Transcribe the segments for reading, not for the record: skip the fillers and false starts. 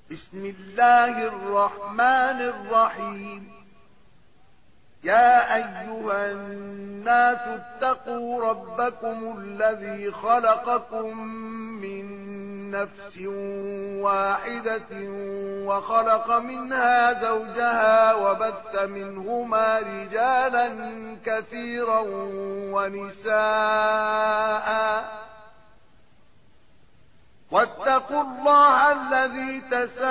بسم الله الرحمن الرحيم. يا أيها الناس اتقوا ربكم الذي خلقكم من نفس واحدة وخلق منها زوجها وبث منهما رجالا كثيرا ونساء واتقوا الله الذي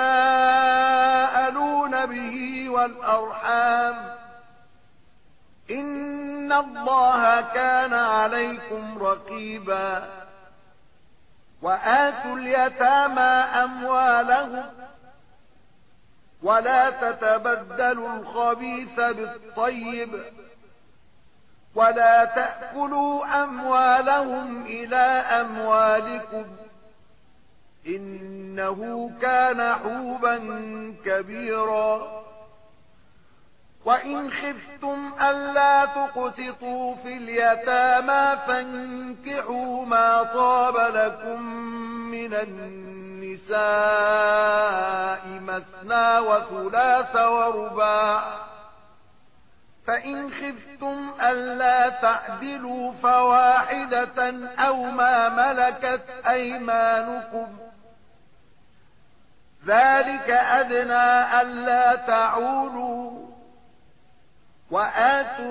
تساءلون به والأرحام إن الله كان عليكم رقيبا. وآتوا اليتامى أموالهم ولا تتبدلوا الخبيث بالطيب ولا تأكلوا أموالهم إلى أموالكم إنه كان حوبا كبيرا. وإن خفتم ألا تقسطوا في اليتامى فانكحوا ما طاب لكم من النساء مثنى وثلاث ورباع، فإن خفتم ألا تعدلوا فواحدة أو ما ملكت أيمانكم ذلك أدنى ألا تعولوا. وآتوا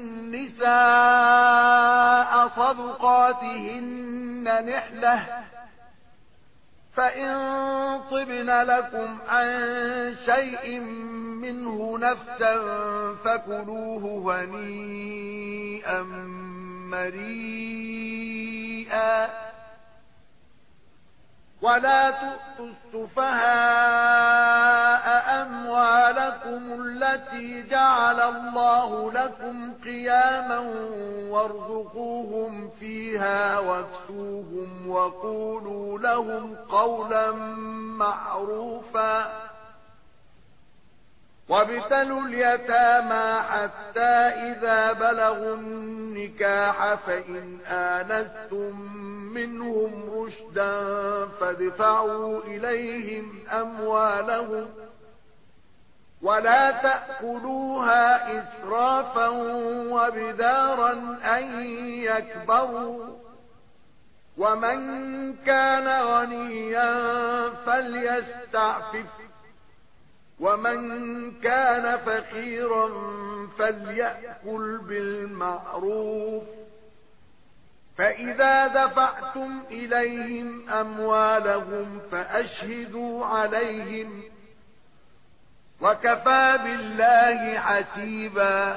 النساء صدقاتهن نحلة فإن طبن لكم عن شيء منه نفسا فكلوه هنيئا مريئا. ولا تؤتوا السفهاء أموالكم التي جعل الله لكم قياما وارزقوهم فيها واكسوهم وقولوا لهم قولا معروفا. وابتلوا اليتامى حتى إذا بلغوا النكاح فإن آنستم منهم رشدا فادفعوا إليهم أموالهم ولا تأكلوها إسرافا وبدارا أن يكبروا. ومن كان غنيا فليستعفف ومن كان فقيرا فليأكل بالمعروف. فإذا دفعتم إليهم أموالهم فأشهدوا عليهم وكفى بالله حسيبا.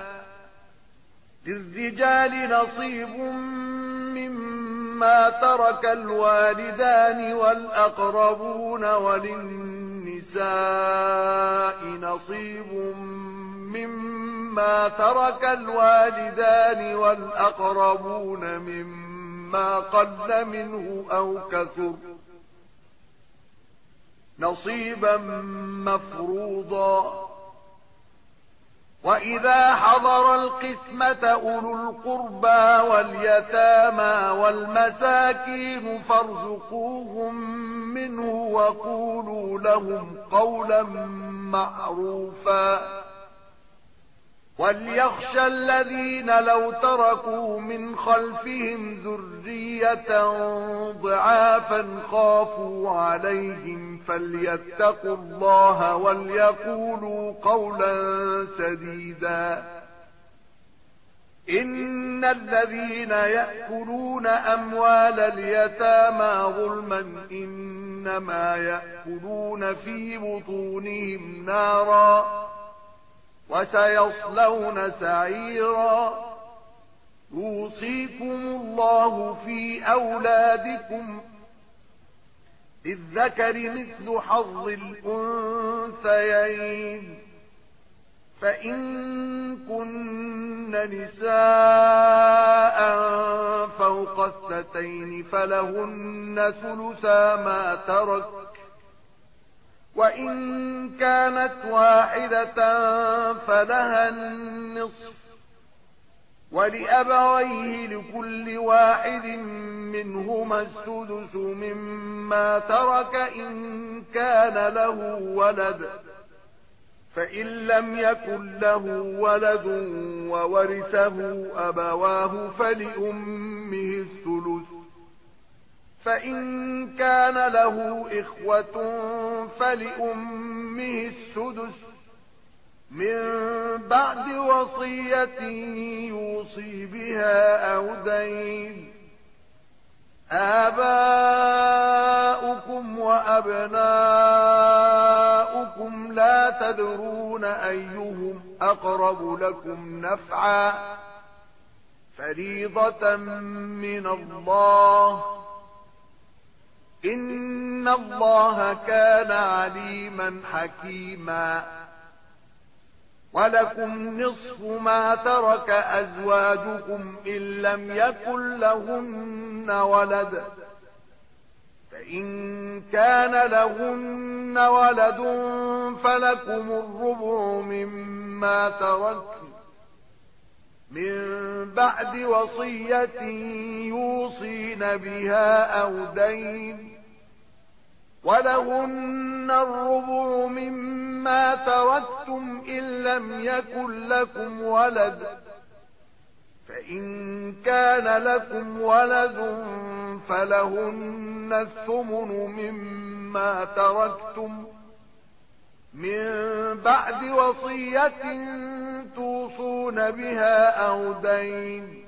للرجال نصيب مما ترك الوالدان والأقربون وللنساء نصيب مما ترك الوالدان والأقربون مما قل منه أو كثر نصيبا مفروضا. وإذا حضر القسمة أولو القربى واليتامى والمساكين فارزقوهم منه وقولوا لهم قولا معروفا. وليخشى الذين لو تركوا من خلفهم ذرية ضعافا خافوا عليهم فليتقوا الله وليقولوا قولا سديدا. إن الذين يأكلون أموال اليتامى ظلما إنما يأكلون في بطونهم نارا وسيصلون سعيرا. يوصيكم الله في أولادكم للذكر مثل حظ الأنثيين. فإن كن نساء فوق الثنتين فلهن ثلثا ما ترك وإن كانت واحدة فلها النصف ولأبويه لكل واحد منهما السدس مما ترك إن كان له ولد، فإن لم يكن له ولد وورثه أبواه فلأمه الثلث، فإن كان له إخوة فلأمه السدس من بعد وصية يوصي بها أو دين. آباؤكم وأبناؤكم لا تدرون أيهم أقرب لكم نفعا، فريضة من الله، إن الله كان عليما حكيما. ولكم نصف ما ترك أزواجكم إن لم يكن لهن ولد، فإن كان لهن ولد فلكم الربع مما تركن من بعد وصية يوصين بها أو دين. ولهن الربع مما تركتم إن لم يكن لكم ولد، فإن كان لكم ولد فلهن الثمن مما تركتم من بعد وصية توصون بها أو دين.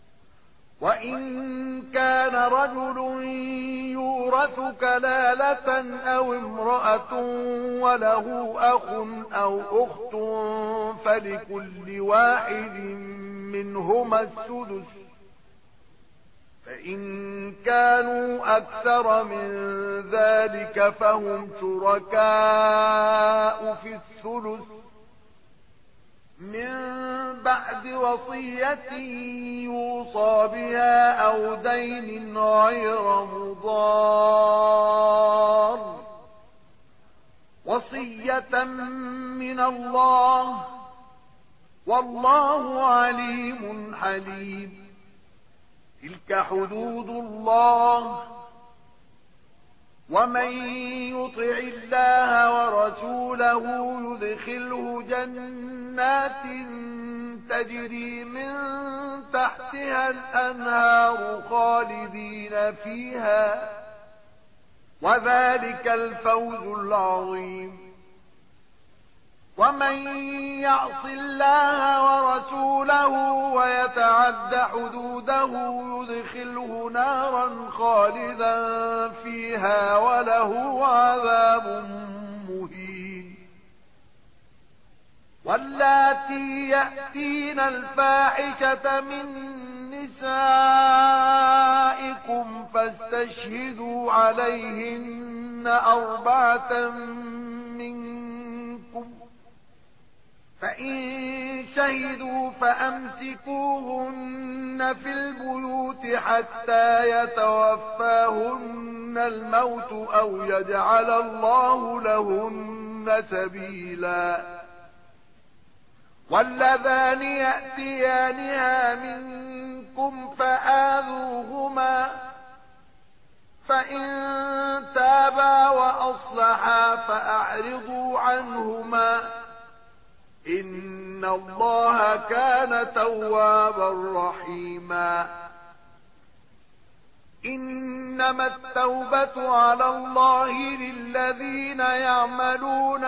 وإن كان رجل يورث كلالة أو امرأة وله أخ أو أخت فلكل واحد منهما السدس، فإن كانوا أكثر من ذلك فهم شركاء في الثلث من بعد وصية يوصى بها أو دين غير مضار، وصية من الله، والله عليم حليم. تلك حدود الله، ومن يطع الله ورسوله يدخله جنات تجري من تحتها الأنهار خالدين فيها، وذلك الفوز العظيم. ومن يعص الله ورسوله ويتعد حدوده يدخله نارا خالدا فيها وله عذاب مهين. واللاتي يأتين الفاحشة من نسائكم فاستشهدوا عليهن 4 منكم، فإن شهدوا فأمسكوهن في البيوت حتى يتوفاهن الموت أو يجعل الله لهن سبيلا. واللذان يأتيانها منكم فآذوهما، فإن تابا وأصلحا فأعرضوا عنهما، إن الله كان توابا رحيما. إنما التوبة على الله للذين يعملون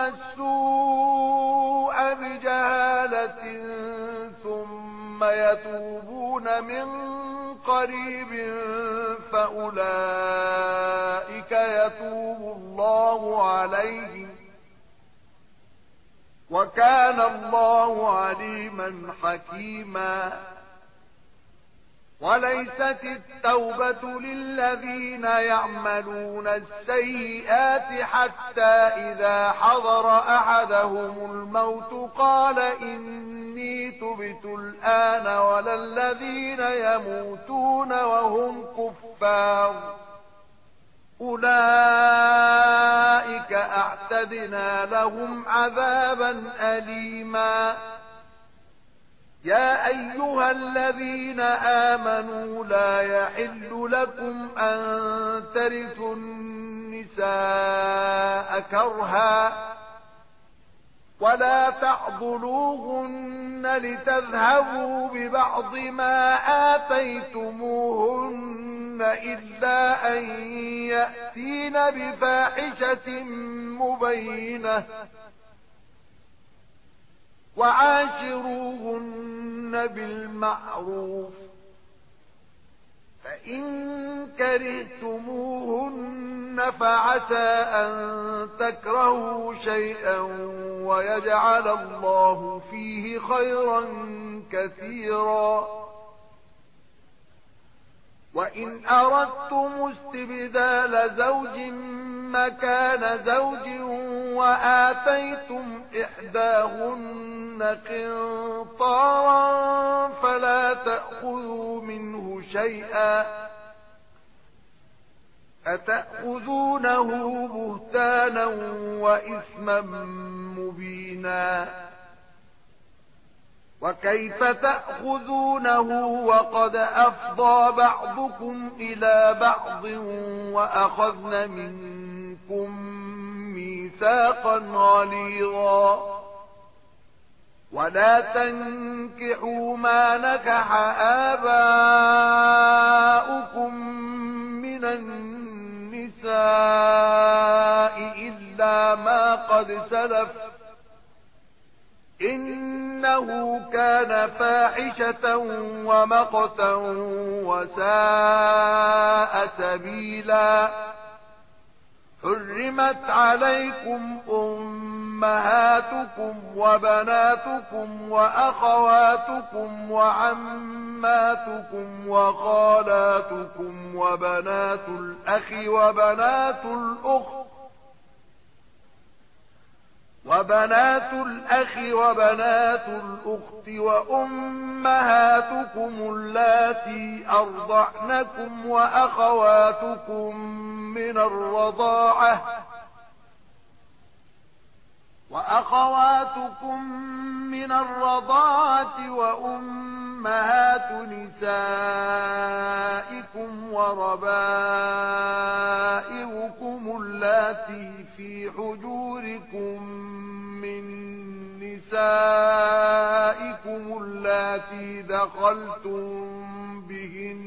السوء بجهالة ثم يتوبون من قريب فأولئك يتوب الله عليهم، وكان الله عليما حكيما. وليست التوبة للذين يعملون السيئات حتى إذا حضر أحدهم الموت قال إني تبت الآن، ولا الذين يموتون وهم كفار، أولئك أعتدنا لهم عذابا أليما. يا ايها الذين آمنوا لا يحل لكم ان ترثوا النساء كرها ولا تعضلوهن لتذهبوا ببعض ما آتيتموهن إلا أن يأتين بفاحشة مبينة وعاشروهن بالمعروف فإن كرهتموهن فعسى أن تكرهوا شيئا ويجعل الله فيه خيرا كثيرا وإن أردتم استبدال زوج مكان زوج وآتيتم إحداهن قنطارا فلا تأخذوا منه شيئا أتأخذونه بهتانا وإثما مبينا وكيف تأخذونه وقد أفضى بعضكم إلى بعض وأخذن منكم ميثاقا غليظا ولا تنكحوا ما نكح آباؤكم من النساء إلا ما قد سلف إنه كان فاحشة ومقتا وساء سبيلا حرمت عليكم أمهاتكم وبناتكم وأخواتكم وعماتكم وخالاتكم وبنات الأخ وبنات الأخت وأمهاتكم اللاتي أرضعنكم وأخواتكم من الرضاعة وأمهات نسائكم وربائبكم اللاتي في حجوركم من نسائكم اللاتي دخلتم بهن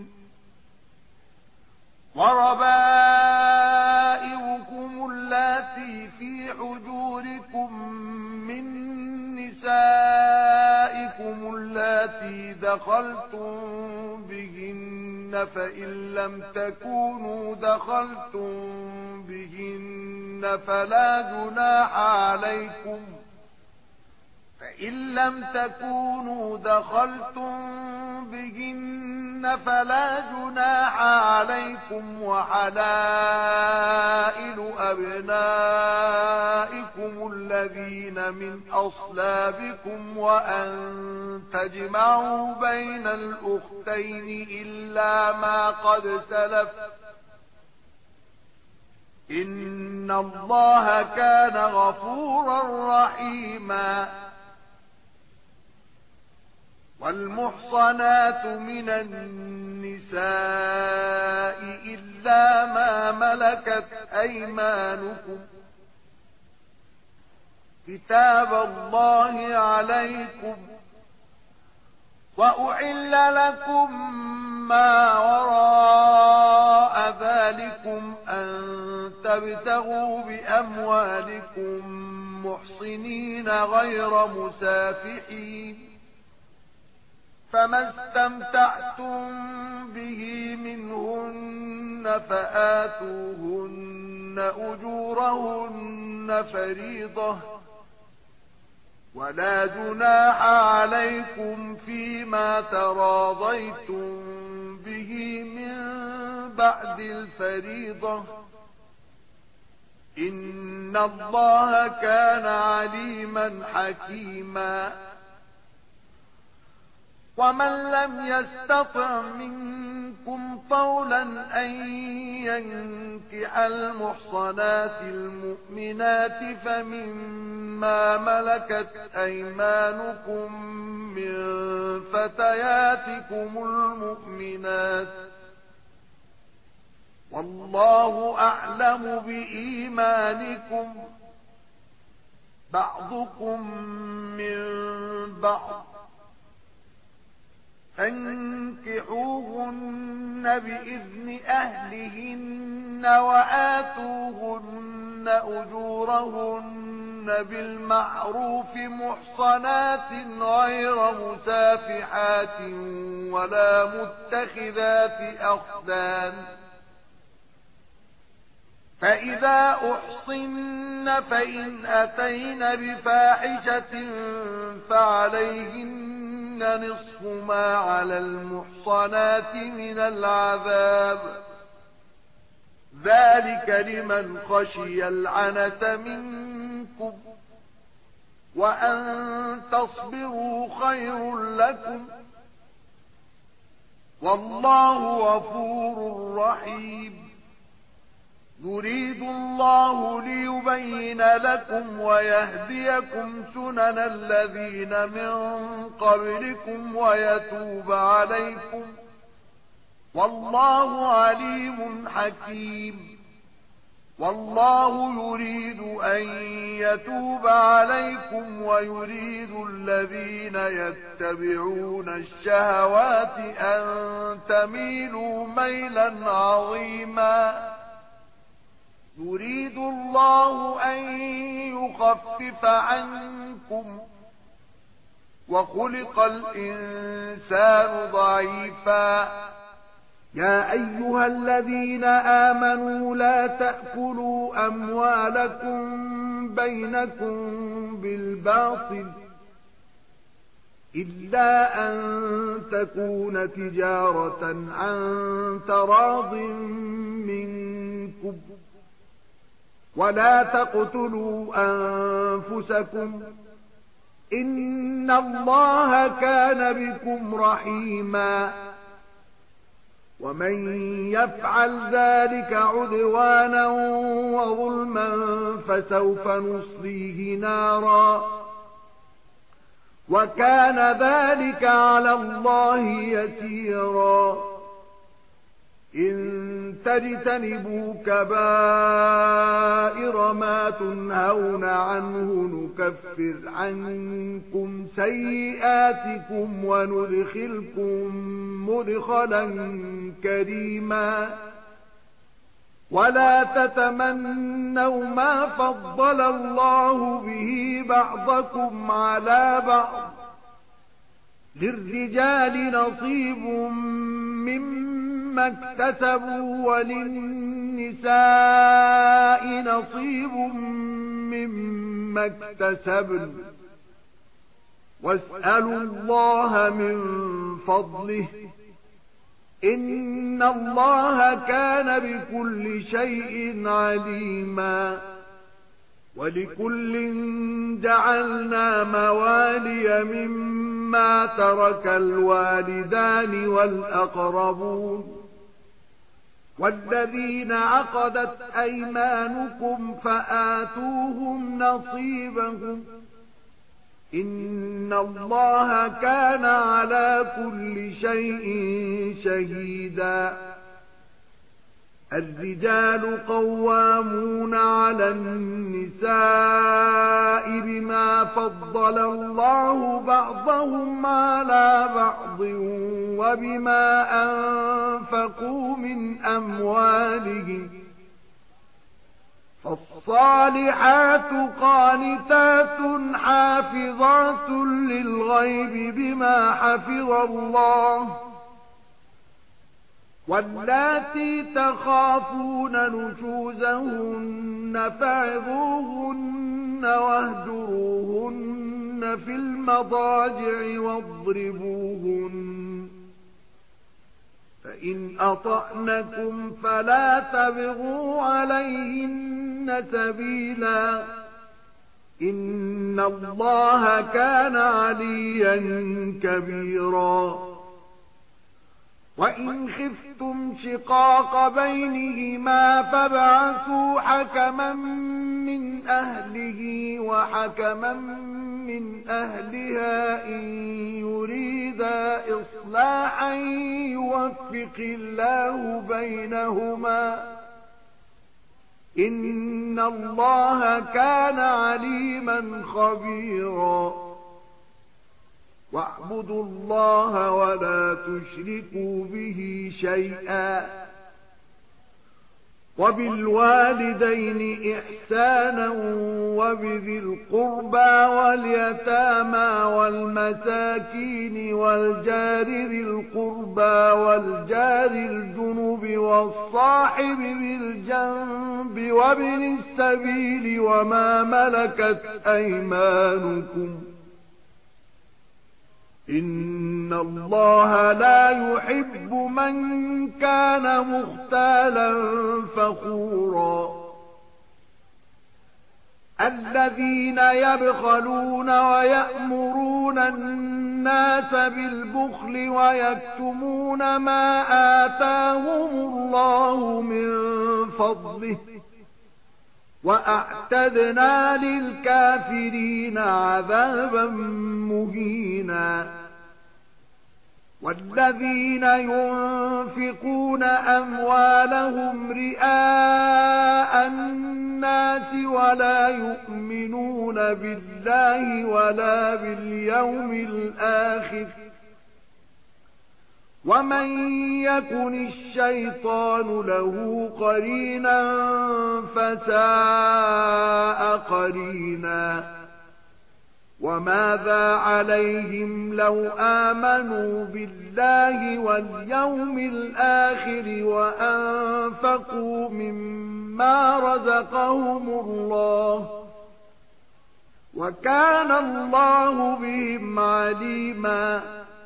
وربائبكم اللاتي في حجوركم من نسائكم اللاتي دخلتم بهن فإن لم تكونوا دخلتم بهن فلا جناح عليكم وحلائل أبنائكم الذين من أصلابكم وأن تجمعوا بين الأختين إلا ما قد سلف إن الله كان غفورا رحيما والمحصنات من النساء إلا ما ملكت أيمانكم كتاب الله عليكم وأحل لكم ما وراء ذلكم أن تبتغوا بأموالكم محصنين غير مسافحين فما استمتعتم به منهن فآتوهن أجورهن فريضة ولا جناح عليكم فيما تراضيتم به من بعد الفريضة إن الله كان عليما حكيما ومن لم يستطع منكم منكم طولا أن ينكح المحصنات المؤمنات فمما ملكت أيمانكم من فتياتكم المؤمنات والله أعلم بإيمانكم بعضكم من بعض فانكحوهن بإذن أهلهن وآتوهن أجورهن بالمعروف محصنات غير مسافحات ولا متخذات أخدان فإذا أحصن فإن أتين بفاحشة فعليهن نصف ما على المحصنات من العذاب ذلك لمن خشي العنة منكم وأن تصبروا خير لكم والله غفور رحيم يريد الله ليبين لكم ويهديكم سنن الذين من قبلكم ويتوب عليكم والله عليم حكيم والله يريد أن يتوب عليكم ويريد الذين يتبعون الشهوات أن تميلوا ميلا عظيما يريد الله أن يخفف عنكم وخلق الإنسان ضعيفا يا أيها الذين آمنوا لا تأكلوا أموالكم بينكم بالباطل إلا أن تكون تجارة عن تراض منكم ولا تقتلوا أنفسكم إن الله كان بكم رحيما ومن يفعل ذلك عدوانا وظلما فسوف نصليه نارا وكان ذلك على الله يسيرا إن تجتنبوا كبائر ما تنهون عنه نكفر عنكم سيئاتكم وندخلكم مدخلا كريما ولا تتمنوا ما فضل الله به بعضكم على بعض للرجال نصيب مما اكتسبوا وللنساء نصيب مما اكتسبن واسألوا الله من فضله إن الله كان بكل شيء عليما ولكل جعلنا موالي مما ترك الوالدان والأقربون والذين عقدت أيمانكم فآتوهم نصيبهم إن الله كان على كل شيء شهيدا الرجال قوامون على النساء بما فضل الله بعضهم على بعض وبما أنفقوا من أموالهم فالصالحات قانتات حافظات للغيب بما حفظ الله واللاتي تخافون نشوزهن فعظوهن واهجروهن في المضاجع واضربوهن فإن أطعنكم فلا تبغوا عليهن سبيلا إن الله كان عليا كبيرا وَإِنْ خِفْتُمْ شِقَاقَ بَيْنِهِمَا فَابْعَثُوا حَكَمًا مِنْ أَهْلِهِ وَحَكَمًا مِنْ أَهْلِهَا إِنْ يُرِيدَا إِصْلَاحًا يُوَفِّقِ اللَّهُ بَيْنَهُمَا إِنَّ اللَّهَ كَانَ عَلِيمًا خَبِيرًا. وَاعْبُدُوا اللَّهَ وَلَا تُشْرِكُوا بِهِ شَيْئًا وَبِالْوَالِدَيْنِ إِحْسَانًا وَبِذِي الْقُرْبَى وَالْيَتَامَى وَالْمَسَاكِينِ وَالْجَارِ ذِي الْقُرْبَى وَالْجَارِ الْجُنُبِ وَالصَّاحِبِ بِالْجَنبِ وَابْنِ السَّبِيلِ وَمَا مَلَكَتْ أَيْمَانُكُمْ إِنَّ اللَّهَ لا يُحِبُّ مَن كَانَ مُخْتَالًا فَخُورًا. الَّذِينَ يَبْخَلُونَ وَيَأْمُرُونَ النَّاسَ بِالْبُخْلِ وَيَكْتُمُونَ مَا آتَاهُمُ اللَّهُ مِنْ فَضْلِهِ وَأَعْتَدْنَا لِلْكَافِرِينَ عَذَابًا مُهِينًا. وَالَّذِينَ يُنْفِقُونَ أَمْوَالَهُمْ رِئَاءَ النَّاسِ وَلَا يُؤْمِنُونَ بِاللَّهِ وَلَا بِالْيَوْمِ الْآخِرِ وَمَن يَكُنِ الشَّيْطَانُ لَهُ قَرِينًا فَسَاءَ قَرِينًا. وَمَاذَا عَلَيْهِمْ لَوْ آمَنُوا بِاللَّهِ وَالْيَوْمِ الْآخِرِ وَأَنفَقُوا مِمَّا رَزَقَهُمُ اللَّهُ وَكَانَ اللَّهُ بِهِمْ عَلِيمًا.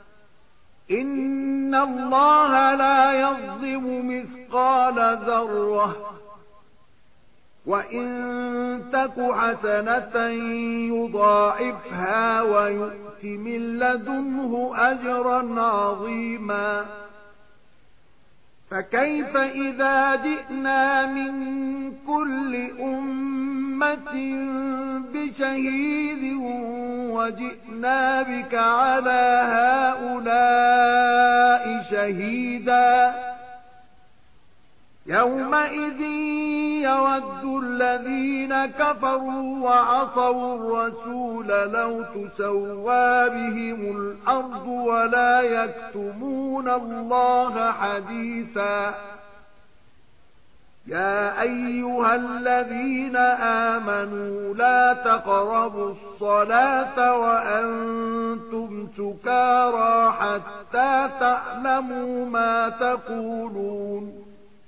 إِنَّ اللَّهَ لَا يَظْلِمُ مِثْقَالَ ذَرَّةٍ وَإِن تَكُ حَسَنَةً يُضَاعِفْهَا وَيُؤْتِ مِن لَّدُنْهُ أَجْرًا عَظِيمًا. فَكَيْفَ إِذَا جِئْنَا مِن كُلِّ أُمَّةٍ بِشَهِيدٍ وَجِئْنَا بِكَ عَلَى هَؤُلَاءِ شَهِيدًا يَوْمَئِذٍ يَوَدُّ الَّذِينَ كَفَرُوا وَعَصَوُا الرَّسُولَ لَوْ تُسَوَّىٰ بِهِمُ الْأَرْضُ وَلَا يَكْتُمُونَ اللَّهَ حَدِيثًا. يَا أَيُّهَا الَّذِينَ آمَنُوا لَا تَقْرَبُوا الصَّلَاةَ وَأَنتُمْ سُكَارَىٰ حَتَّىٰ تَعْلَمُوا مَا تَقُولُونَ.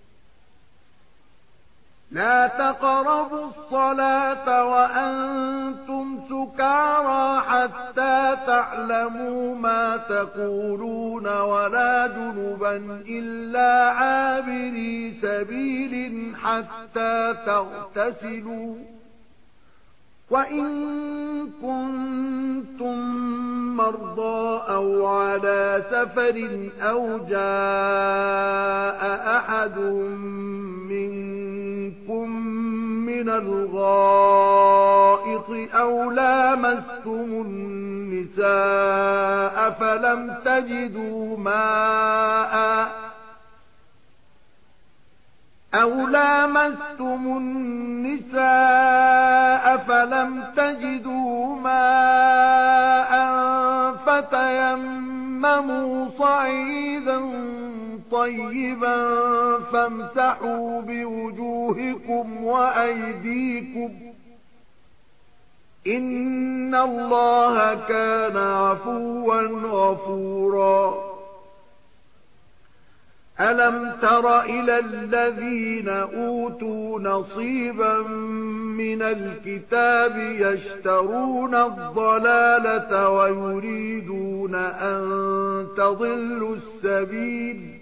لا تقربوا الصلاة وأنتم سكارى حتى تعلموا ما تقولون ولا جنبا إلا عابري سبيل حتى تغتسلوا وإن كنتم مرضى أو على سفر أو جاء أحد منكم من الغائط أو لامستم النساء فلم تجدوا ماء فتيمموا صعيدا طيبا فامسحوا بوجوهكم وأيديكم إن الله كان عفوا غفورا. ألم تر إلى الذين أوتوا نصيبا من الكتاب يشترون الضلالة ويريدون أن تضلوا السبيل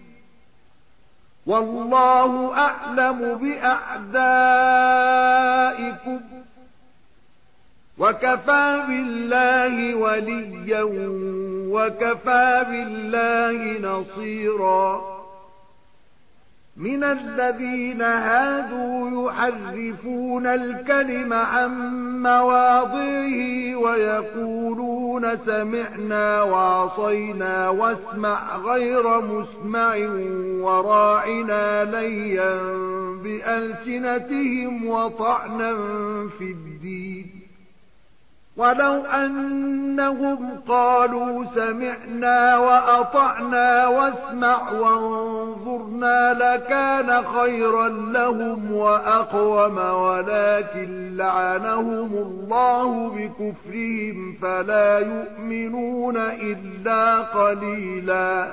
والله أعلم بأعدائكم وَكَفَى بِاللَّهِ وَلِيًّا وَكَفَى بِاللَّهِ نَصِيرًا. مِنَ الَّذِينَ هَادُوا يُحَرِّفُونَ الْكَلِمَ عَن مَّوَاضِعِهِ وَيَقُولُونَ سَمِعْنَا وَعَصَيْنَا وَاسْمَعْ غَيْرَ مُسْمَعٍ وَرَاعِنَا لَيًّا بِأَلْسِنَتِهِمْ وَطَعْنًا فِي الدِّينِ. وَلَوْ أَنَّهُمْ قَالُوا سَمِعْنَا وَأَطَعْنَا وَاسْمَعْ وَانظُرْنَا لَكَانَ خَيْرًا لَّهُمْ وَأَقْوَمَ وَلَكِن لَّعَنَهُمُ اللَّهُ بِكُفْرِهِمْ فَلَا يُؤْمِنُونَ إِلَّا قَلِيلًا.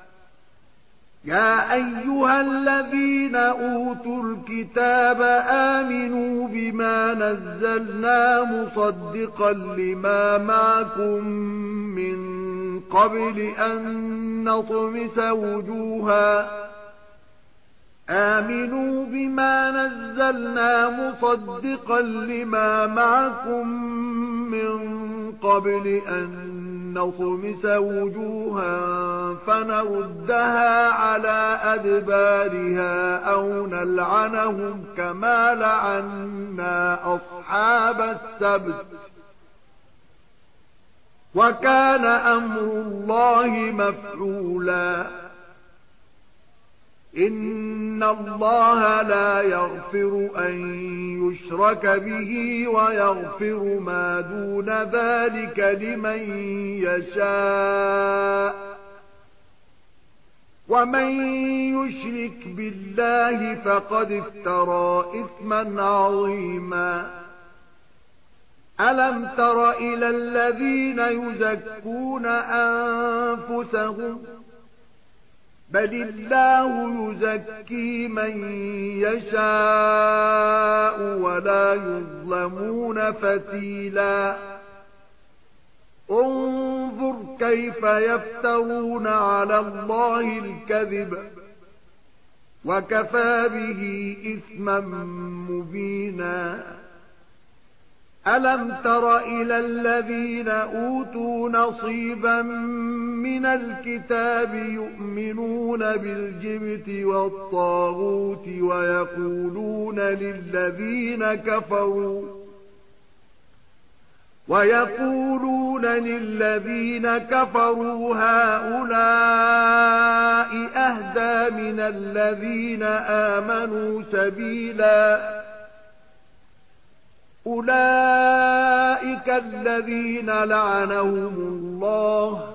يَا أَيُّهَا الَّذِينَ أُوتُوا الْكِتَابَ آمِنُوا بِمَا نَزَّلْنَا مُصَدِّقًا لِمَا مَعَكُمْ مِنْ قَبْلِ أَنْ نَطْمِسَ وُجُوهًا آمِنُوا بِمَا نَزَّلْنَا مُصَدِّقًا لِمَا مَعَكُمْ مِنْ قَبْلِ أَنْ نَطْمِسَ وُجُوهًا فَنَرُدَّهَا عَلَى أَدْبَارِهَا أَوْ نَلْعَنَهُمْ كَمَا لَعَنَّا أَصْحَابَ السَّبْتِ وَكَانَ أَمْرُ اللَّهِ مَفْعُولًا. إِنَّ اللَّهَ لَا يَغْفِرُ أَن يُشْرَكَ بِهِ وَيَغْفِرُ مَا دُونَ ذَلِكَ لِمَن يَشَاءُ وَمَن يُشْرِكْ بِاللَّهِ فَقَدِ افْتَرَى إِثْمًا عَظِيمًا. أَلَمْ تَرَ إِلَى الَّذِينَ يُزَكُّونَ أَنفُسَهُم بَلِ اللَّهُ يُزَكِّي مَن يَشَاءُ وَلَا يُظْلَمُونَ فَتِيلًا. انظُرْ كَيْفَ يَفْتَرُونَ عَلَى اللَّهِ الْكَذِبَ وَكَفَى بِهِ إِثْمًا مُبِينًا. أَلَمْ تَرَ إِلَى الَّذِينَ أُوتُوا نَصِيبًا مِنَ الْكِتَابِ يُؤْمِنُونَ بِالْجِبْتِ وَالطَّاغُوتِ وَيَقُولُونَ لِلَّذِينَ كَفَرُوا هَؤُلَاءِ أَهْدَى مِنَ الَّذِينَ آمَنُوا سَبِيلًا. أُولَئِكَ الَّذِينَ لَعَنَهُمُ اللَّهُ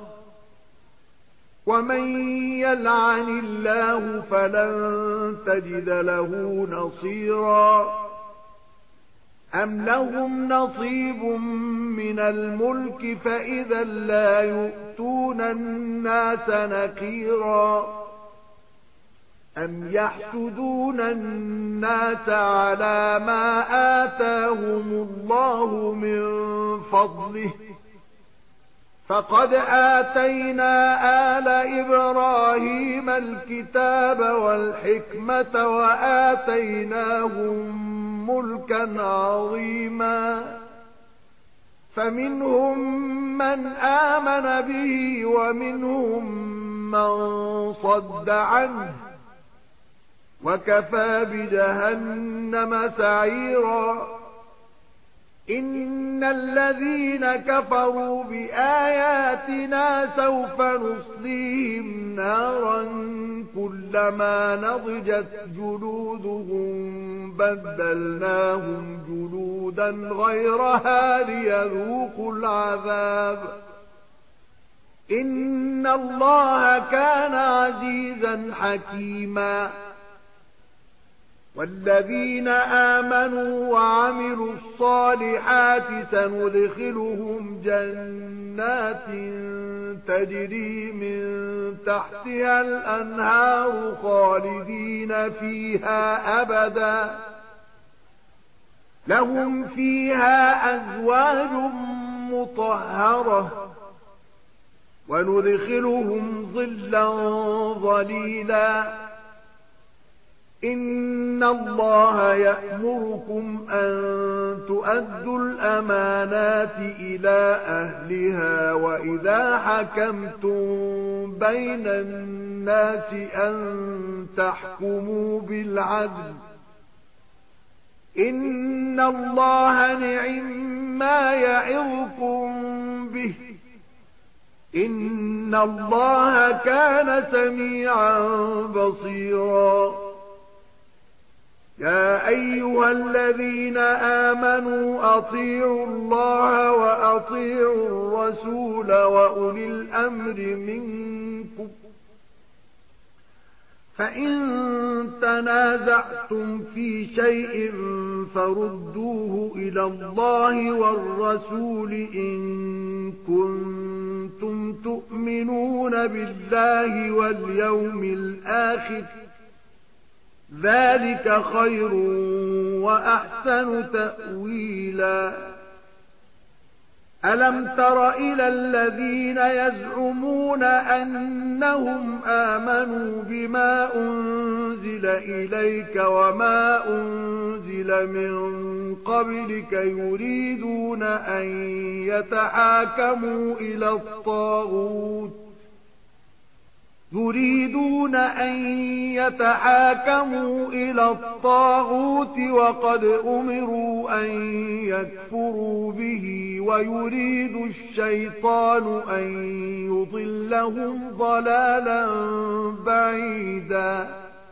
وَمَن يَلْعَنِ اللَّهُ فَلَن تَجِدَ لَهُ نَصِيرًا. أَمْ لَهُمْ نَصِيبٌ مِنَ الْمُلْكِ فَإِذًا لَّا يُؤْتُونَ النَّاسَ نَقِيرًا. أَمْ يَحْسُدُونَ النَّاسَ عَلَى مَا آتَاهُمُ اللَّهُ مِنْ فَضْلِهِ فَقَدْ آتَيْنَا آلَ إِبْرَاهِيمَ الْكِتَابَ وَالْحِكْمَةَ وَآتَيْنَاهُمْ مُلْكًا عَظِيمًا. فَمِنْهُمْ مَنْ آمَنَ بِهِ وَمِنْهُمْ مَنْ صَدَّ عَنْهُ وَكَفَى بِجَهَنَّمَ سَعِيرًا. إِنَّ الَّذِينَ كَفَرُوا بِآيَاتِنَا سَوْفَ نُصْلِيهِمْ نَارًا كُلَّمَا نَضِجَتْ جُلُودُهُمْ بَدَّلْنَاهُمْ جُلُودًا غَيْرَهَا لِيَذُوقُوا الْعَذَابَ. إِنَّ اللَّهَ كَانَ عَزِيزًا حَكِيمًا. وَالَّذِينَ آمَنُوا وَعَمِلُوا الصَّالِحَاتِ سَنُدْخِلُهُمْ جَنَّاتٍ تَجْرِي مِن تَحْتِهَا الْأَنْهَارُ خَالِدِينَ فِيهَا أَبَدًا لَهُمْ فِيهَا أَزْوَاجٌ مُطَهَّرَةٌ وَنُدْخِلُهُمْ ظِلًّا ظَلِيلًا. إن الله يأمركم أن تؤدوا الأمانات إلى أهلها وإذا حكمتم بين الناس أن تحكموا بالعدل إن الله نعما يعظكم به إن الله كان سميعا بصيرا يا أيها الذين آمنوا أطيعوا الله وأطيعوا الرسول وأولي الأمر منكم فإن تنازعتم في شيء فردوه إلى الله والرسول إن كنتم تؤمنون بالله واليوم الآخر ذلك خير وأحسن تأويلا ألم تر إلى الذين يزعمون أنهم آمنوا بما أنزل إليك وما أنزل من قبلك يريدون أن يتحاكموا إلى الطاغوت وقد أمروا أن يكفروا به ويريد الشيطان أن يضلهم ضلالا بعيدا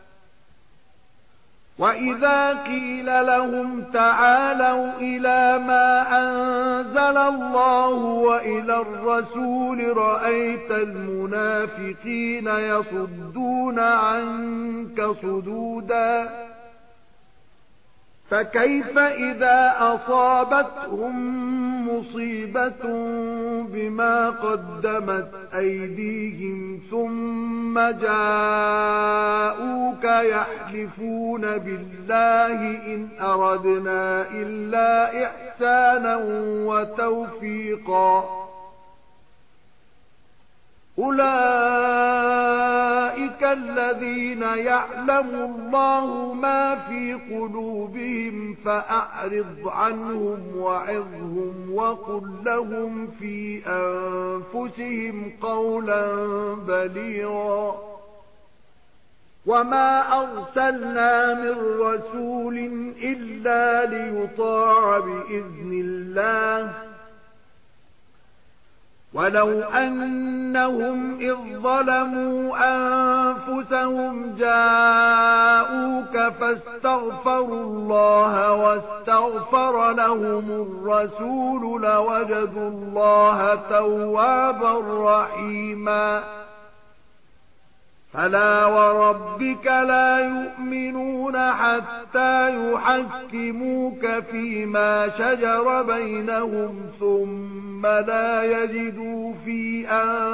وَإِذَا قِيلَ لَهُمْ تَعَالَوْا إِلَى مَا أَنزَلَ اللَّهُ وَإِلَى الرَّسُولِ رَأَيْتَ الْمُنَافِقِينَ يَصُدُّونَ عَنكَ صُدُودًا فَكَيْفَ إِذَا أَصَابَتْهُم مُّصِيبَةٌ بِمَا قَدَّمَتْ أَيْدِيهِمْ ثُمَّ جَاءُوكَ يَحْلِفُونَ بِاللَّهِ إِنْ أَرَدْنَا إِلَّا إِحْسَانًا وَتَوْفِيقًا أُولَئِكَ الَّذِينَ يَعْلَمُ اللَّهُ مَا فِي قُلُوبِهِمْ فَأَعْرِضْ عَنْهُمْ وَعِظْهُمْ وَقُل لَّهُمْ فِي أَنفُسِهِمْ قَوْلًا بَلِيغًا وَمَا أَرْسَلْنَا مِن رَّسُولٍ إِلَّا لِيُطَاعَ بِإِذْنِ اللَّهِ وَلَوْ أَنَّهُمْ إِذ ظَلَمُوا أَنفُسَهُمْ جَاءُوكَ فَاسْتَغْفَرُوا اللَّهَ وَاسْتَغْفَرَ لَهُمُ الرَّسُولُ لَوَجَدُوا اللَّهَ تَوَّابًا رَّحِيمًا فَلَا وَرَبِّكَ لَا يُؤْمِنُونَ حَتَّى يُحَكِّمُوكَ فِيمَا شَجَرَ بَيْنَهُمْ ثُمَّ لَا يَجِدُوا فِي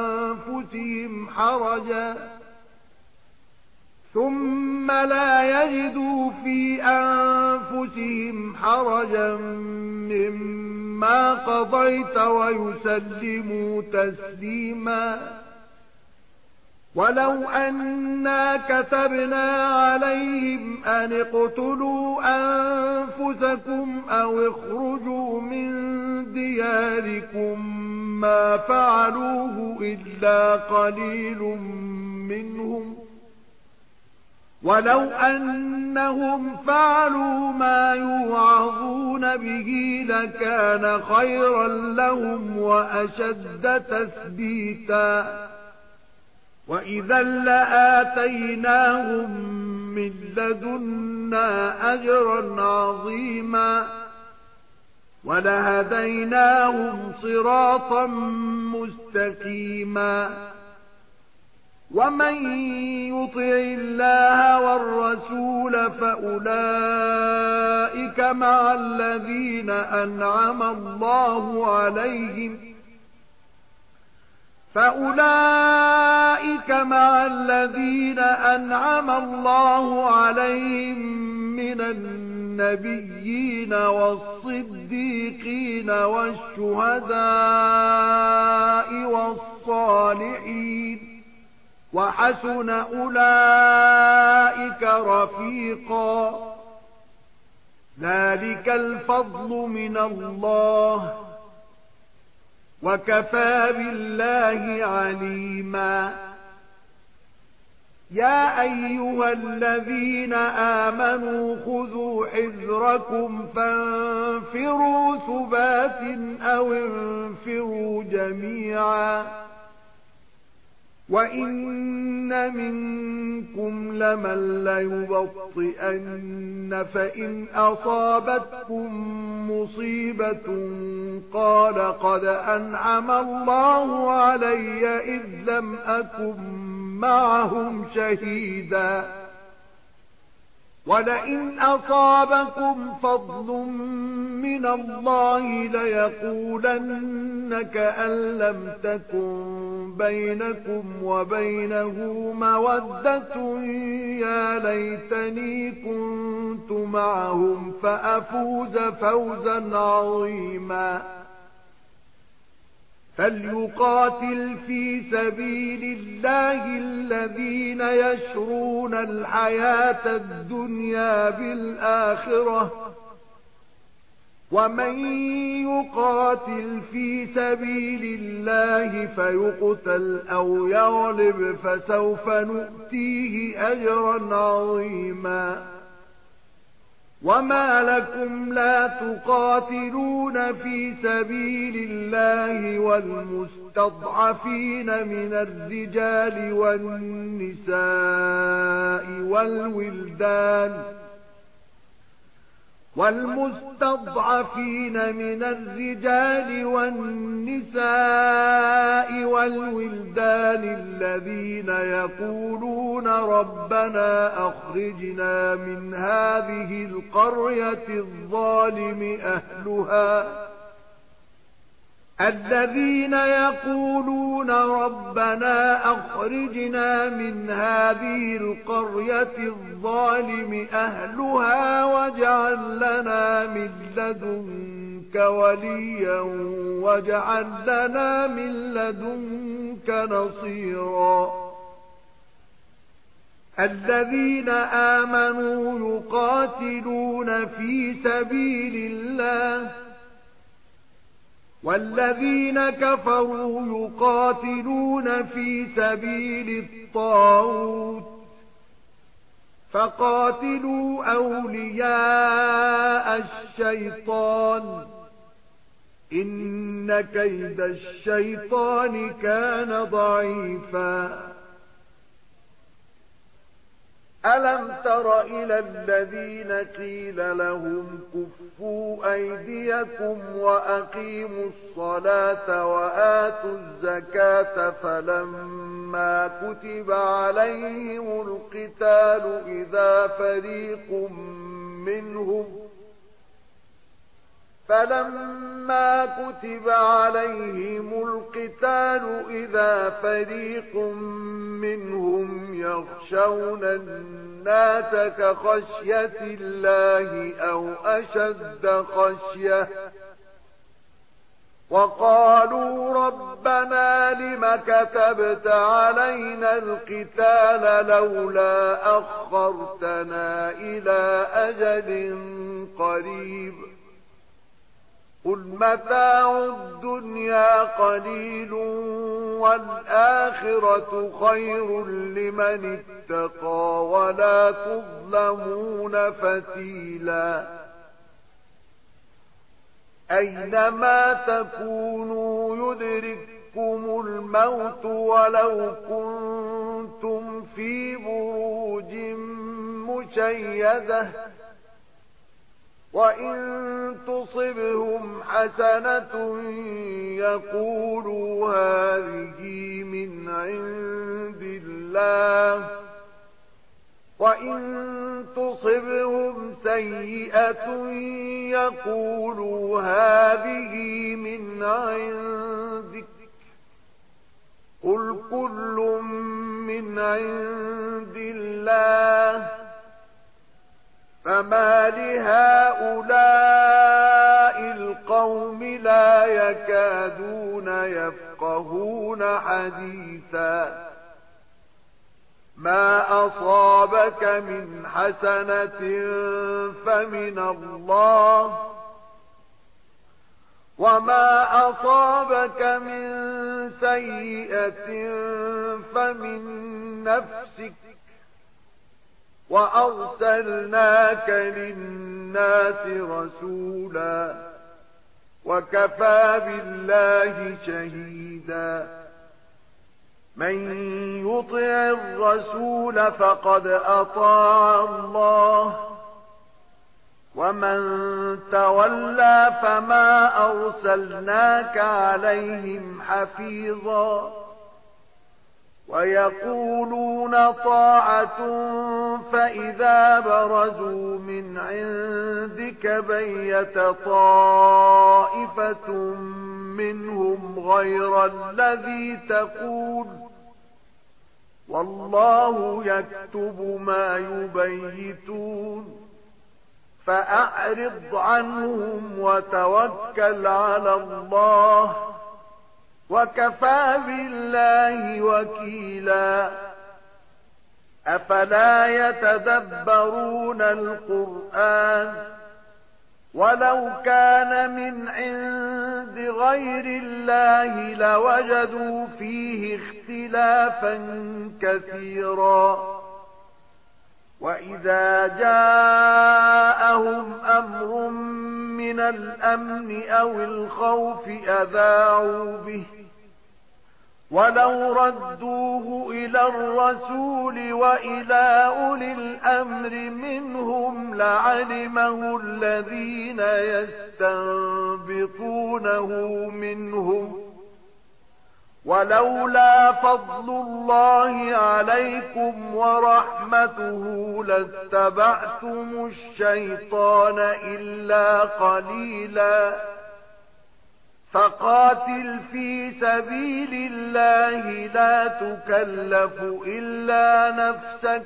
أَنفُسِهِمْ حَرَجًا مِّمَّا قَضَيْتَ وَيُسَلِّمُوا تَسْلِيمًا وَلَوْ أَنَّا كَتَبْنَا عَلَيْهِمْ أَنِ اقْتُلُوا أَنفُسَكُمْ أَوْ اخْرُجُوا مِن دِيَارِكُمْ مَا فَعَلُوهُ إِلَّا قَلِيلٌ مِّنْهُمْ وَلَوْ أَنَّهُمْ فَعَلُوا مَا يُوعَظُونَ بِهِ لَكَانَ خَيْرًا لَّهُمْ وَأَشَدَّ تَثْبِيتًا وَإِذًا لَّآتَيْنَاهُم مِّن لَّدُنَّا أَجْرًا عَظِيمًا وَلَهَدَيْنَاهُمْ صِرَاطًا مُّسْتَقِيمًا وَمَن يُطِعِ اللَّهَ وَالرَّسُولَ فَأُولَئِكَ مَعَ الَّذِينَ أَنْعَمَ اللَّهُ عَلَيْهِمْ مِنَ النَّبِيِّينَ وَالصِّدِّيقِينَ وَالشُّهَدَاءِ وَالصَّالِحِينَ وحسن أولئك رفيقا. ذلك الفضل من الله وكفى بالله عليما. يا أيها الذين آمنوا خذوا حذركم فانفروا ثبات أو انفروا جميعا. وَإِنَّ مِنكُمْ لَمَن لَّيُبَطِّئَنَّ فَإِنْ أَصَابَتْكُم مُّصِيبَةٌ قَالَ قَدْ أَنْعَمَ اللَّهُ عَلَيَّ إِذْ لَمْ أَكُن مَّعَهُمْ شَهِيدًا. وَلَئِنْ أَصَابَكُمْ فَضْلٌ مِّنَ اللَّهِ لَيَقُولَنَّ كَأَن لَّمْ تَكُن بَيْنَكُمْ وَبَيْنَهُ مَوَدَّةٌ يَا لَيْتَنِي كُنتُ مَعَهُمْ فَأَفُوزَ فَوْزًا عَظِيمًا. فَلْيُقَاتِلْ فِي سَبِيلِ اللَّهِ الَّذِينَ يَشْرُونَ الْحَيَاةَ الدُّنْيَا بِالْآخِرَةِ، وَمَن يُقَاتِلْ فِي سَبِيلِ اللَّهِ فَيُقْتَلْ أَوْ يَغْلِبْ فَسَوْفَ نُؤْتِيهِ أَجْرًا عَظِيمًا. وَمَا لَكُمْ لَا تُقَاتِلُونَ فِي سَبِيلِ اللَّهِ وَالْمُسْتَضْعَفِينَ مِنَ الرِّجَالِ والولدان الذين يقولون ربنا أخرجنا من هذه القرية الظالم أهلها واجعل لنا من لدنك وليا واجعل لنا من لدنك نصيرا. الذين آمنوا يقاتلون في سبيل الله والذين كفروا يقاتلون في سبيل الطاغوت فقاتلوا أولياء الشيطان إن كيد الشيطان كان ضعيفا. ألم تر إلى الذين قيل لهم كفوا أيديكم وأقيموا الصلاة وآتوا الزكاة فلما كتب عليهم القتال إذا فريق منهم يخشون الناس كخشية الله أو أشد خشية وقالوا ربنا لم كتبت علينا القتال لولا أخرتنا إلى أجل قريب قل متاع الدنيا قليل والآخرة خير لمن اتقى ولا تظلمون فتيلا. أينما تكونوا يدرككم الموت ولو كنتم في بروج مشيدة وإن تصبهم حسنة يقولوا هذه من عند الله وإن تصبهم سيئة يقولوا هذه من عندك قل كل من عند الله فما لهؤلاء القوم لا يكادون يفقهون حديثا. ما أصابك من حسنة فمن الله، وما أصابك من سيئة فمن نفسك، وأرسلناك للناس رسولا، وكفى بالله شهيدا. من يطع الرسول فقد أطاع الله، ومن تولى فما أرسلناك عليهم حفيظا. ويقولون طاعة فإذا برزوا من عندك بيت طائفة منهم غير الذي تقول، والله يكتب ما يبيتون، فأعرض عنهم وتوكل على الله، وكفى بالله وكيلا. أفلا يتدبرون القرآن، ولو كان من عند غير الله لوجدوا فيه اختلافا كثيرا. وإذا جاءهم أمر من الأمن أو الخوف أذاعوا به، ولو ردوه إلى الرسول وإلى أولي الأمر منهم لعلمه الذين يستنبطونه منهم، ولولا فضل الله عليكم ورحمته لاتبعتم الشيطان إلا قليلا. فقاتل في سبيل الله لا تكلف إلا نفسك،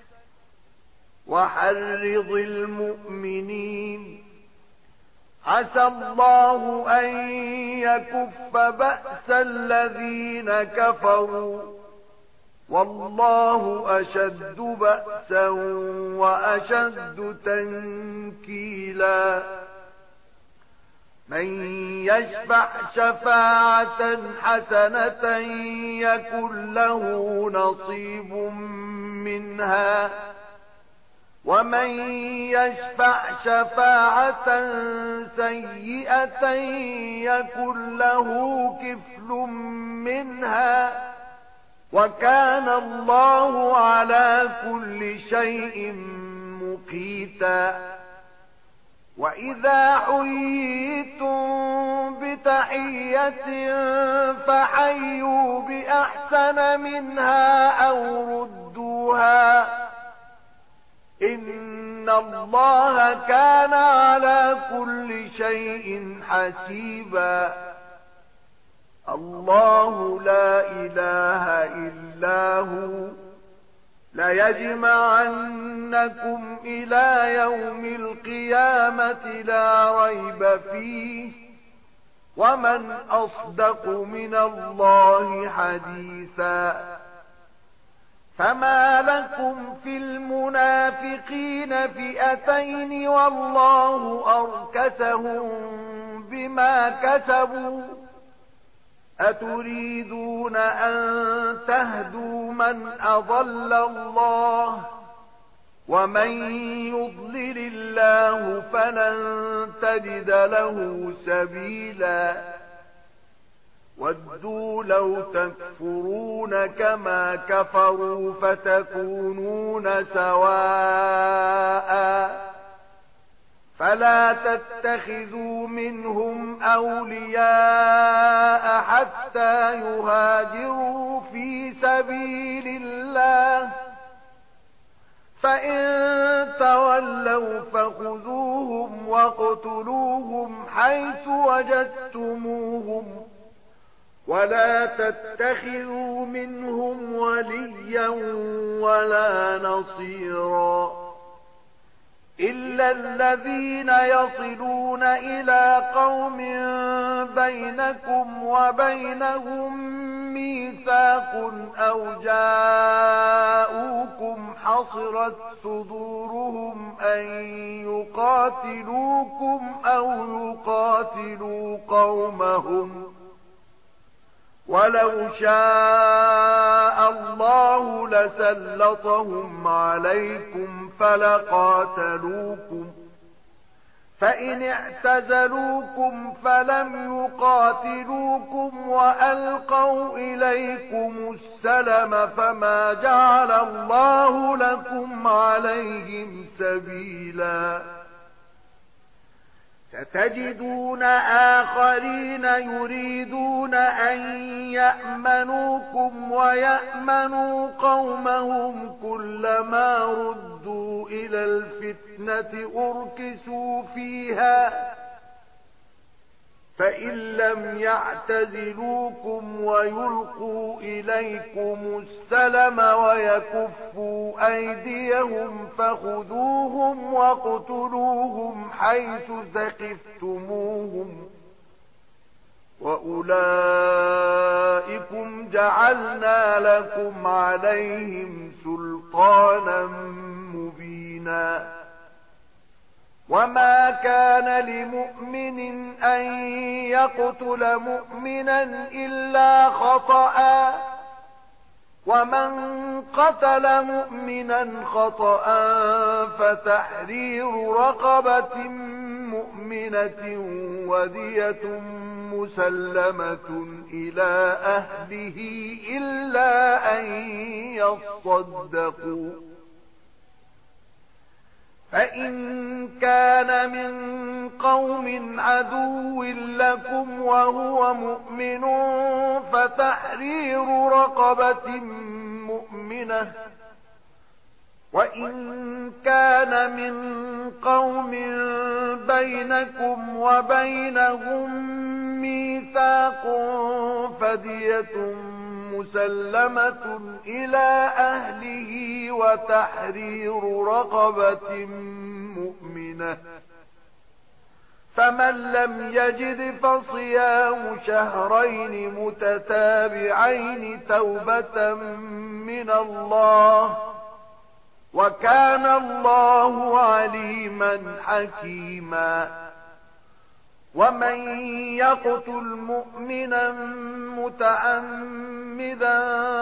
وحرض المؤمنين. عسى الله أن يكف بأس الذين كفروا، والله أشد بأسا وأشد تنكيلا. من يشفع شفاعة حسنة يكن له نصيب منها، ومن يشفع شفاعة سيئة يكن له كفل منها، وكان الله على كل شيء مقيتا. وَإِذَا حُيِّيتُم بِتَحِيَّةٍ فَحَيُّوا بِأَحْسَنَ مِنْهَا أَوْ رُدُّوهَا، إِنَّ اللَّهَ كَانَ عَلَى كُلِّ شَيْءٍ حَسِيبًا. اللَّهُ لَا إِلَٰهَ إِلَّا هُوَ، لَيَجْمَعَنَّكُمْ إِلَى يَوْمِ الْقِيَامَةِ لَا رَيْبَ فِيهِ، وَمَنْ أَصْدَقُ مِنَ اللَّهِ حَدِيثًا. فَمَا لَكُمْ فِي الْمُنَافِقِينَ فِئَتَيْنِ وَاللَّهُ أَرْكَسَهُم بِمَا كَسَبُوا، أَتُرِيدُونَ أَن تَهْدُوا مَنْ أَضَلَّ اللَّهُ، وَمَن يُضْلِلِ اللَّهُ فَلَن تَجِدَ لَهُ سَبِيلًا. وَدُّوا لَوْ تَكْفُرُونَ كَمَا كَفَرُوا فَتَكُونُونَ سَوَاءً، فَلَا تَتَّخِذُوا مِنْهُمْ أَوْلِيَاءَ حَتَّى يُهَاجِرُوا فِي سَبِيلِ اللَّهِ، فَإِن تَوَلَّوْا فَخُذُوهُمْ وَاقْتُلُوهُمْ حَيْثُ وَجَدتُّمُوهُمْ، وَلَا تَتَّخِذُوا مِنْهُمْ وَلِيًّا وَلَا نَصِيرًا، إِلَّا الَّذِينَ يَصِلُونَ إِلَى قَوْمٍ بينكم وبينهم ميثاق أو جاءوكم حصرت صدورهم أن يقاتلوكم أو يقاتلوا قومهم ولو شاء الله لسلطهم عليكم فلقاتلوكم فإن اعتزلوكم فلم يقاتلوكم وألقوا إليكم السلم فما جعل الله لكم عليهم سبيلا ستجدون آخرين يريدون أن يأمنوكم ويأمنوا قومهم كلما ردوا إلى الفتنة أركسوا فيها فإن لم يعتزلوكم ويلقوا إليكم السلم ويكفوا أيديهم فخذوهم واقتلوهم حيث ثقفتموهم وأولئكم جعلنا لكم عليهم سلطانا مبينا وما كان لمؤمن أن يقتل مؤمنا إلا خطأ ومن قتل مؤمنا خطأ فتحرير رقبة مؤمنة ودية مسلمة إلى أهله إلا أن يصدقوا فإن كان من قوم عدو لكم وهو مؤمن فتحرير رقبة مؤمنة وإن كان من قوم بينكم وبينهم ميثاق فدية مسلمة إلى أهله وتحرير رقبة مؤمنة فمن لم يجد فصيام شهرين متتابعين توبة من الله وكان الله عليما حكيما ومن يقتل مؤمنا متعمدا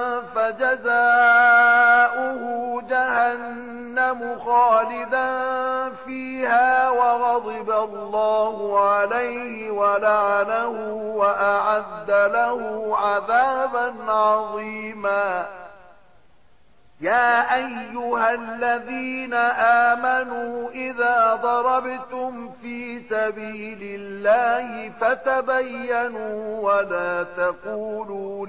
فجزاؤه جهنم خالدا فيها وغضب الله عليه ولعنه وأعد له عذابا عظيما يا أيها الذين آمنوا إذا ضربتم في سبيل الله فتبينوا ولا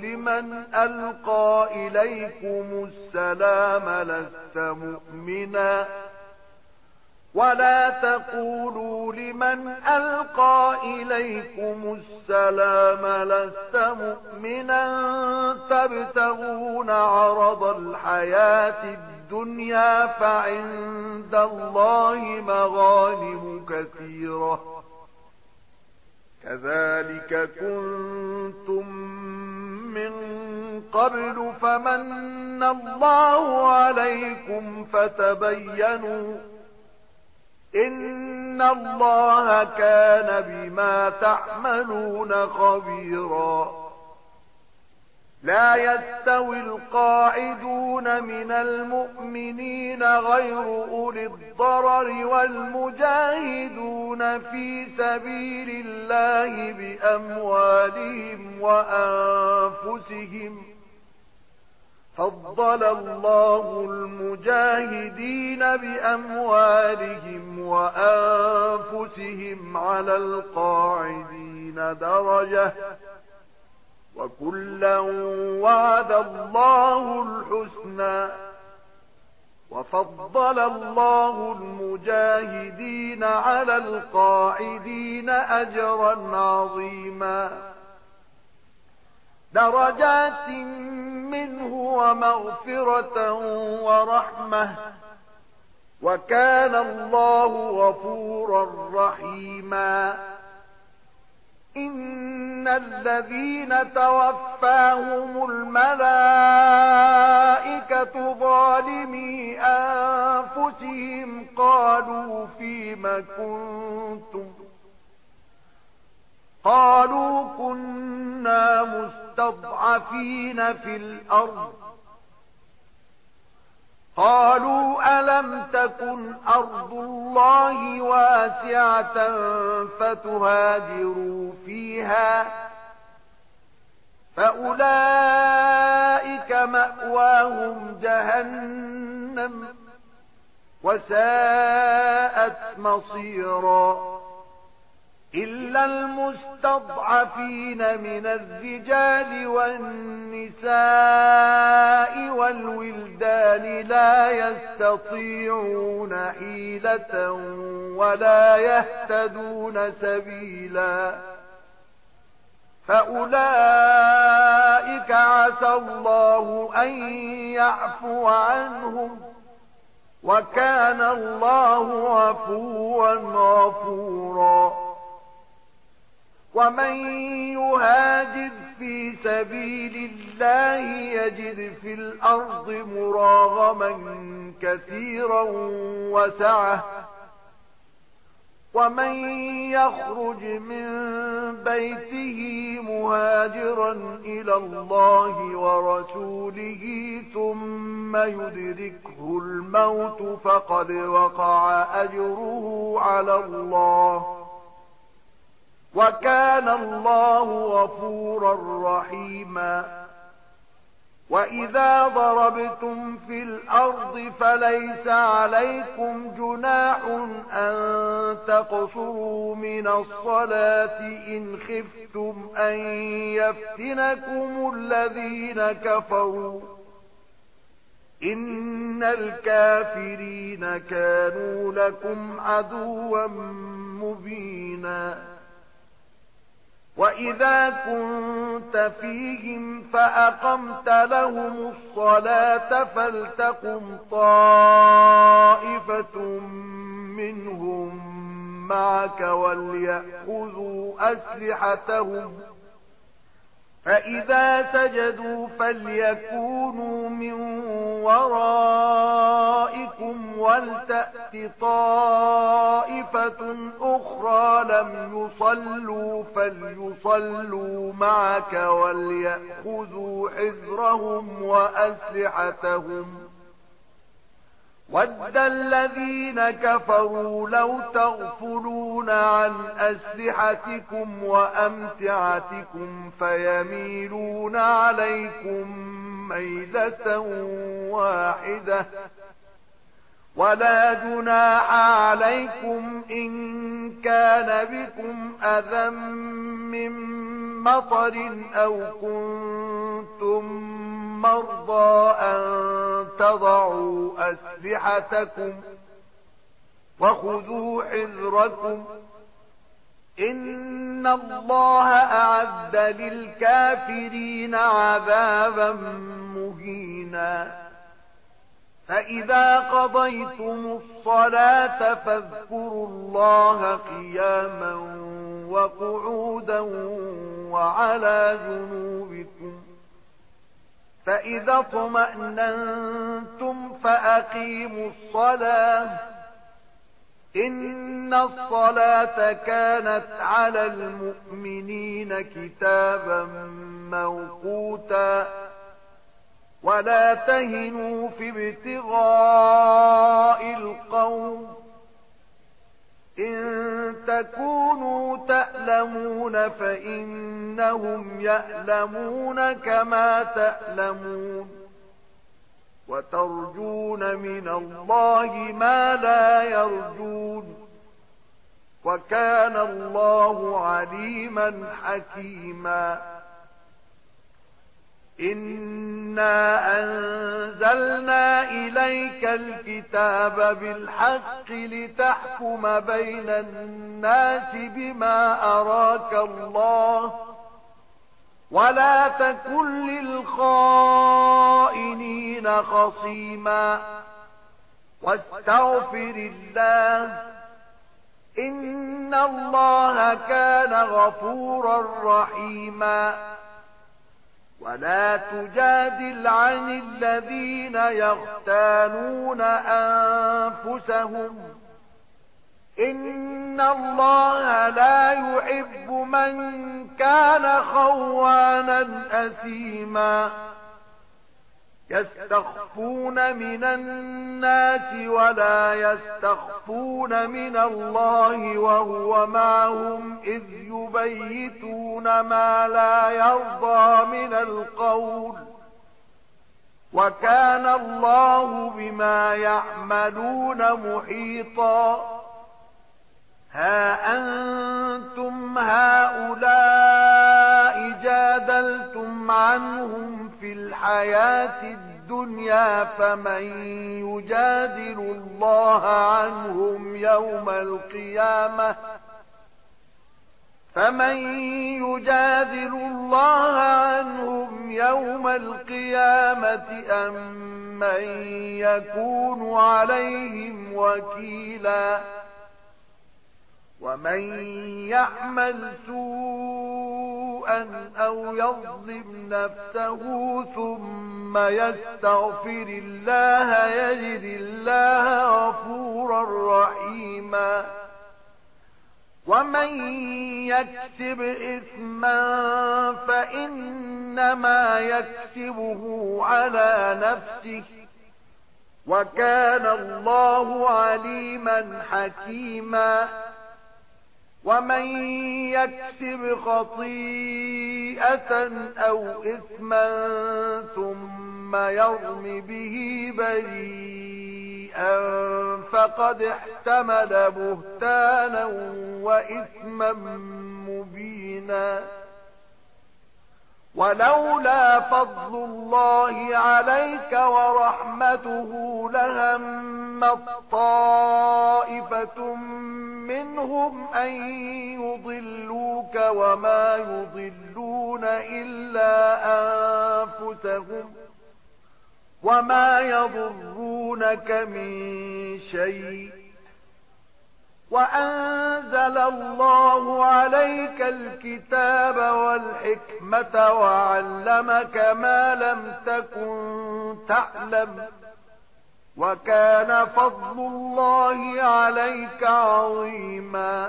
تقولوا لمن ألقى إليكم السلام لست مؤمنا تبتغون عرض الحياة الدنيا فعند الله مغانم كثيرة كذلك كنتم من قبل فمن الله عليكم فتبينوا إن الله كان بما تعملون خبيرا لا يستوي القاعدون من المؤمنين غير أولي الضرر والمجاهدون في سبيل الله بأموالهم وأنفسهم فضل الله المجاهدين بأموالهم وأنفسهم على القاعدين درجة وكلا وعد الله الحسنى وفضل الله المجاهدين على القاعدين أجرا عظيما درجات منه ومغفرة ورحمة وكان الله غفورا رحيما إن الذين توفاهم الملائكة ظالمي أنفسهم قالوا فيم كنتم قالوا كنا مستضعفين في الأرض قالوا ألم تكن أرض الله واسعة فتهاجروا فيها فأولئك مأواهم جهنم وساءت مصيرا إلا المستضعفين من الرجال والنساء والولدان لا يستطيعون حيلة ولا يهتدون سبيلا فأولئك عسى الله أن يعفو عنهم وكان الله عفوا غفورا ومن يهاجر في سبيل الله يجد في الأرض مراغما كثيرا وسعة ومن يخرج من بيته مهاجرا إلى الله ورسوله ثم يدركه الموت فقد وقع أجره على الله وكان الله غفورا رحيما وَإِذَا ضَرَبْتُمْ فِي الْأَرْضِ فَلَيْسَ عَلَيْكُمْ جُنَاحٌ أَن تَقْصُرُوا مِنَ الصَّلَاةِ إِنْ خِفْتُمْ أَن يَفْتِنَكُمُ الَّذِينَ كَفَرُوا إِنَّ الْكَافِرِينَ كَانُوا لَكُمْ عَدُوًّا مُبِينًا وَإِذَا كُنْتَ فِيهِمْ فَأَقَمْتَ لَهُمُ الصَّلَاةَ فَلْتَقُمْ طَائِفَةٌ مِنْهُمْ مَعَكَ وَلْيَأْخُذُوا أَسْلِحَتَهُمْ فَإِذَا سَجَدُوا فَلْيَكُونُوا مِنْ وَرَائِكُمْ وَلْتَأْتِ طَائِفَةٌ أُخْرَى لَمْ يُصَلُّوا فَلْيُصَلُّوا مَعَكَ وَلْيَأْخُذُوا حِذْرَهُمْ وَأَسْلِحَتَهُمْ وَدَّ الَّذِينَ كَفَرُوا لَوْ تَغْفُلُونَ عَنْ أَسْلِحَتِكُمْ وَأَمْتِعَتِكُمْ فَيَمِيلُونَ عَلَيْكُمْ مَيْلَةً وَاحِدَةً وَلَا جُنَاحَ عَلَيْكُمْ إِن كَانَ بِكُمْ أَذًى مِّن مَّطَرٍ أَوْ كُنتُم مَّرْضَىٰ أَن تَضَعُوا أَسْلِحَتَكُمْ وَخُذُوا حِذْرَكُمْ إِنَّ اللَّهَ أَعَدَّ لِلْكَافِرِينَ عَذَابًا مُّهِينًا فَإِذَا قَضَيْتُمُ الصَّلَاةَ فاذكروا اللَّهَ قِيَامًا وَقُعُودًا وَعَلَى جُنُوبِكُمْ فَإِذَا اطْمَأْنَنتُمْ فَأَقِيمُوا الصَّلَاةَ إِنَّ الصَّلَاةَ كَانَتْ عَلَى الْمُؤْمِنِينَ كِتَابًا مَّوْقُوتًا وَلَا تَهِنُوا فِي ابْتِغَاءِ الْقَوْمِ إِن تَكُونُوا تَأْلَمُونَ فَإِنَّهُمْ يَأْلَمُونَ كَمَا تَأْلَمُونَ وَتَرْجُونَ مِنَ اللَّهِ مَا لَا يَرْجُونَ وَكَانَ اللَّهُ عَلِيمًا حَكِيمًا إِنَّا أَنزَلْنَا إِلَيْكَ الْكِتَابَ بِالْحَقِّ لِتَحْكُمَ بَيْنَ النَّاسِ بِمَا أَرَاكَ اللَّهُ وَلَا تَكُن لِّلْخَائِنِينَ خَصِيمًا وَاسْتَغْفِرِ اللَّهَ إن الله كان غفورا رحيما ولا تجادل عن الذين يختانون أنفسهم إن الله لا يحب من كان خوانا أثيما يستخفون من الناس ولا يستخفون من الله وهو معهم إذ يبيتون ما لا يرضى من القول وكان الله بما يعملون محيطا ها أنتم هؤلاء جادلتم عنهم في الحياة الدنيا فمن يجادل الله عنهم يوم القيامة أم من يكون عليهم وكيلا ومن يعمل سوءا أو يظلم نفسه ثم يستغفر الله يجد الله غفورا رحيما ومن يكسب إثما فإنما يكسبه على نفسه وكان الله عليما حكيما ومن يكسب خطيئة أو إثما ثم يرم به بريئا فقد احتمل بهتانا وإثما مبينا ولولا فضل الله عليك ورحمته لهمت طائفة منهم أن يضلوك وما يضلون إلا أنفسهم وما يضرونك من شيء وأنزل الله عليك الكتاب والحكمة وعلمك ما لم تكن تعلم وكان فضل الله عليك عظيما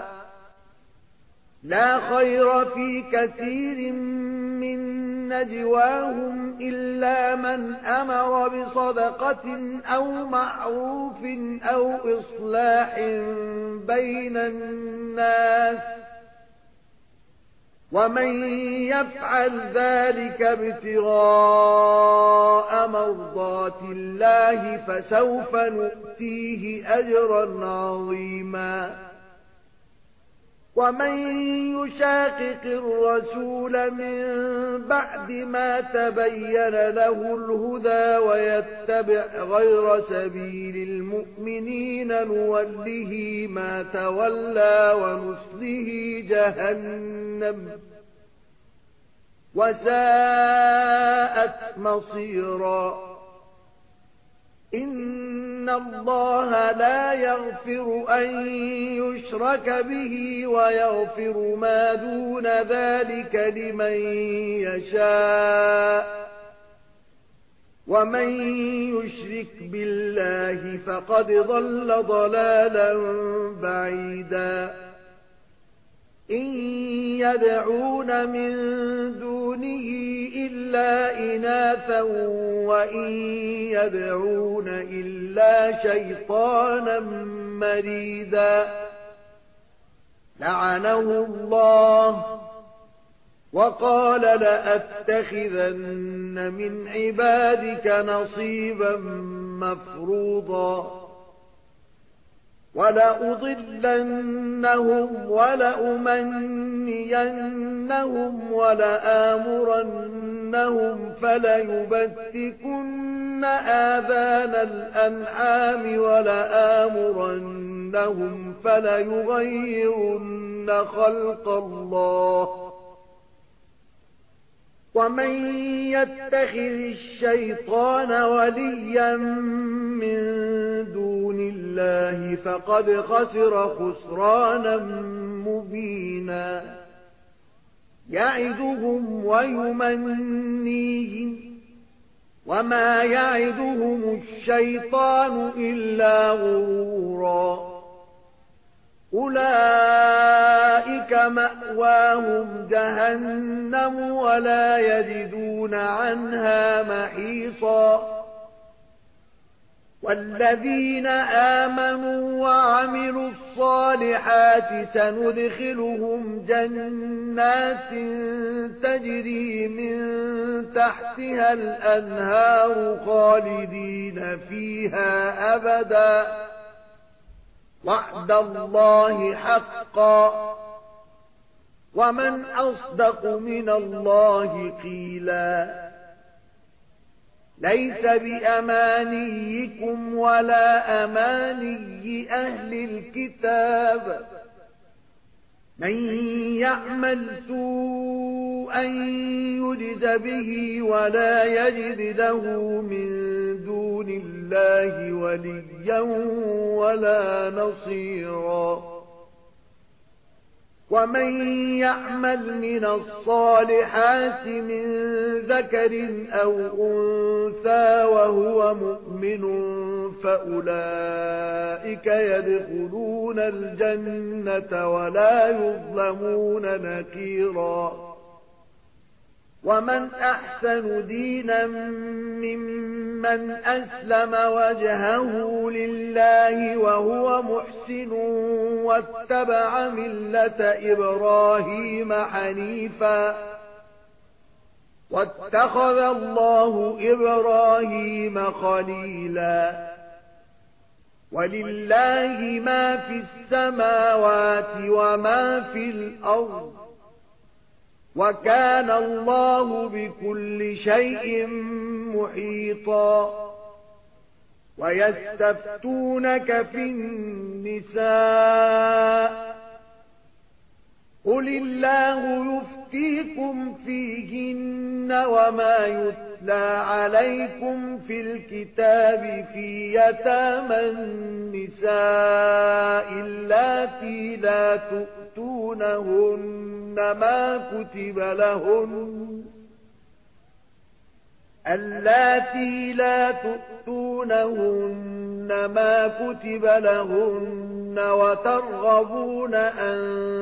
لا خير في كثير من نجواهم إلا من أمر بصدقة أو معروف أو إصلاح بين الناس ومن يفعل ذلك ابتغاء مرضات الله فسوف نؤتيه أجرا عظيما ومن يشاقق الرسول من بعد ما تبين له الهدى ويتبع غير سبيل المؤمنين نوله ما تولى ونصله جهنم وساءت مصيرا إن الله لا يغفر أن يشرك به ويغفر ما دون ذلك لمن يشاء ومن يشرك بالله فقد ضل ضلالا بعيدا إن يدعون من دونه إلا إناثا وإن يدعون إلا شيطانا مريدا لعنه الله وقال لأتخذن من عبادك نصيبا مفروضا ولأضلنهم ولأمنينهم ولآمرنهم فليبتكن آذان الأنعام ولآمرنهم فليغيرن خلق الله ومن يتخذ الشيطان وليا من دون الله فقد خسر خسرانا مبينا يعدهم ويمنيهم وما يعدهم الشيطان إلا غرورا أولئك مأواهم جهنم ولا يجدون عنها محيصا والذين آمنوا وعملوا الصالحات سندخلهم جنات تجري من تحتها الأنهار خالدين فيها أبدا وعد الله حقا ومن أصدق من الله قيلا ليس بأمانيكم ولا أماني أهل الكتاب من يعمل سوءا يجز به ولا يجد له من دون الله وليا ولا نصيرا ومن يعمل من الصالحات من ذكر أو أنثى وهو مؤمن فأولئك يدخلون الجنة ولا يظلمون نكيرا ومن أحسن دينا ممن أسلم وجهه لله وهو محسن واتبع ملة إبراهيم حنيفا واتخذ الله إبراهيم خليلا ولله ما في السماوات وما في الأرض وكان الله بكل شيء محيطا ويستفتونك في النساء قل الله يفتيكم فيهن وما يتلى عليكم في الكتاب في يتامى النساء اللاتي لا تؤتونهن ما كتب لهن اللاتي لا تؤتونهن ما كتب لهن وترغبون أن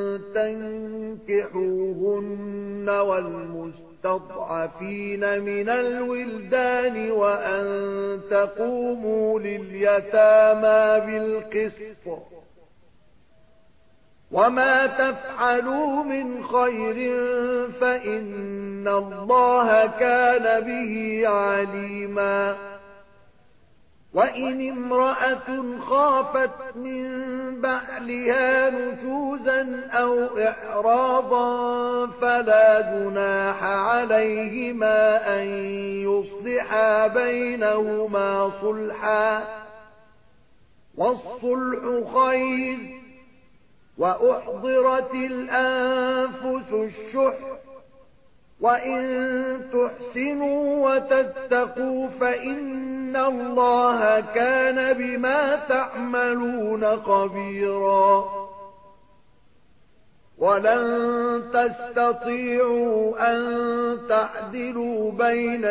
تنكحوهن والمستضعفين من الولدان وأن تقوموا لليتامى بالقسط وما تفعلوا من خير فإن الله كان به عليما وإن امرأة خافت من بعلها نشوزا أو إعراضا فلا جناح عليهما أن يصلحا بينهما صلحا والصلح خير وأحضرت الأنفس الشح وإن تحسنوا وتتقوا فإن الله كان بما تعملون خبيرا ولن تستطيعوا أن تعدلوا بين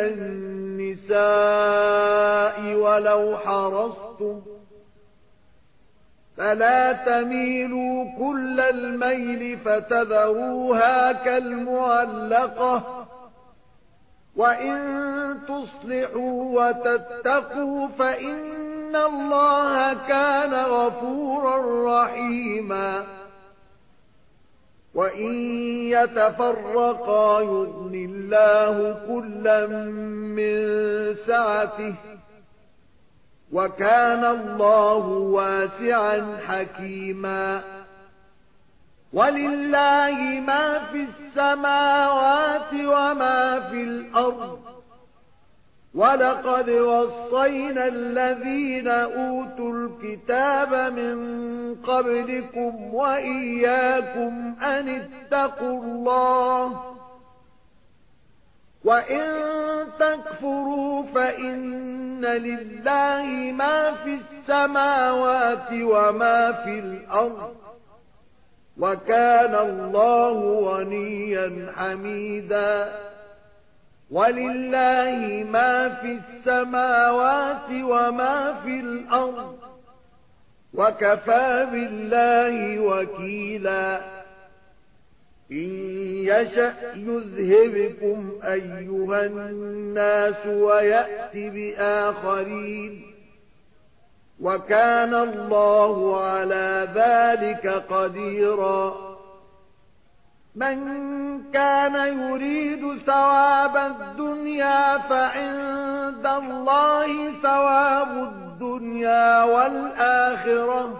النساء ولو حرصتم فلا تميلوا كل الميل فتذروها كالمعلقة وإن تصلحوا وتتقوا فإن الله كان غفورا رحيما وإن يتفرقا يغن الله كلا من سعته وكان الله واسعا حكيما ولله ما في السماوات وما في الأرض ولقد وصينا الذين أوتوا الكتاب من قبلكم وإياكم أن اتقوا الله وَإِن تَكْفُرُوا فَإِنَّ لِلَّهِ مَا فِي السَّمَاوَاتِ وَمَا فِي الْأَرْضِ وَكَانَ اللَّهُ غَنِيًّا حَمِيدًا وَلِلَّهِ مَا فِي السَّمَاوَاتِ وَمَا فِي الْأَرْضِ وَكَفَى بِاللَّهِ وَكِيلًا إِن يَشَأْ يُذْهِبْكُمْ أَيُّهَا النَّاسُ وَيَأْتِ بِآخَرِينَ وَكَانَ اللَّهُ عَلَى ذَلِكَ قَدِيرًا مَنْ كَانَ يُرِيدُ ثَوَابَ الدُّنْيَا فَعِندَ اللَّهِ ثَوَابُ الدُّنْيَا وَالْآخِرَةِ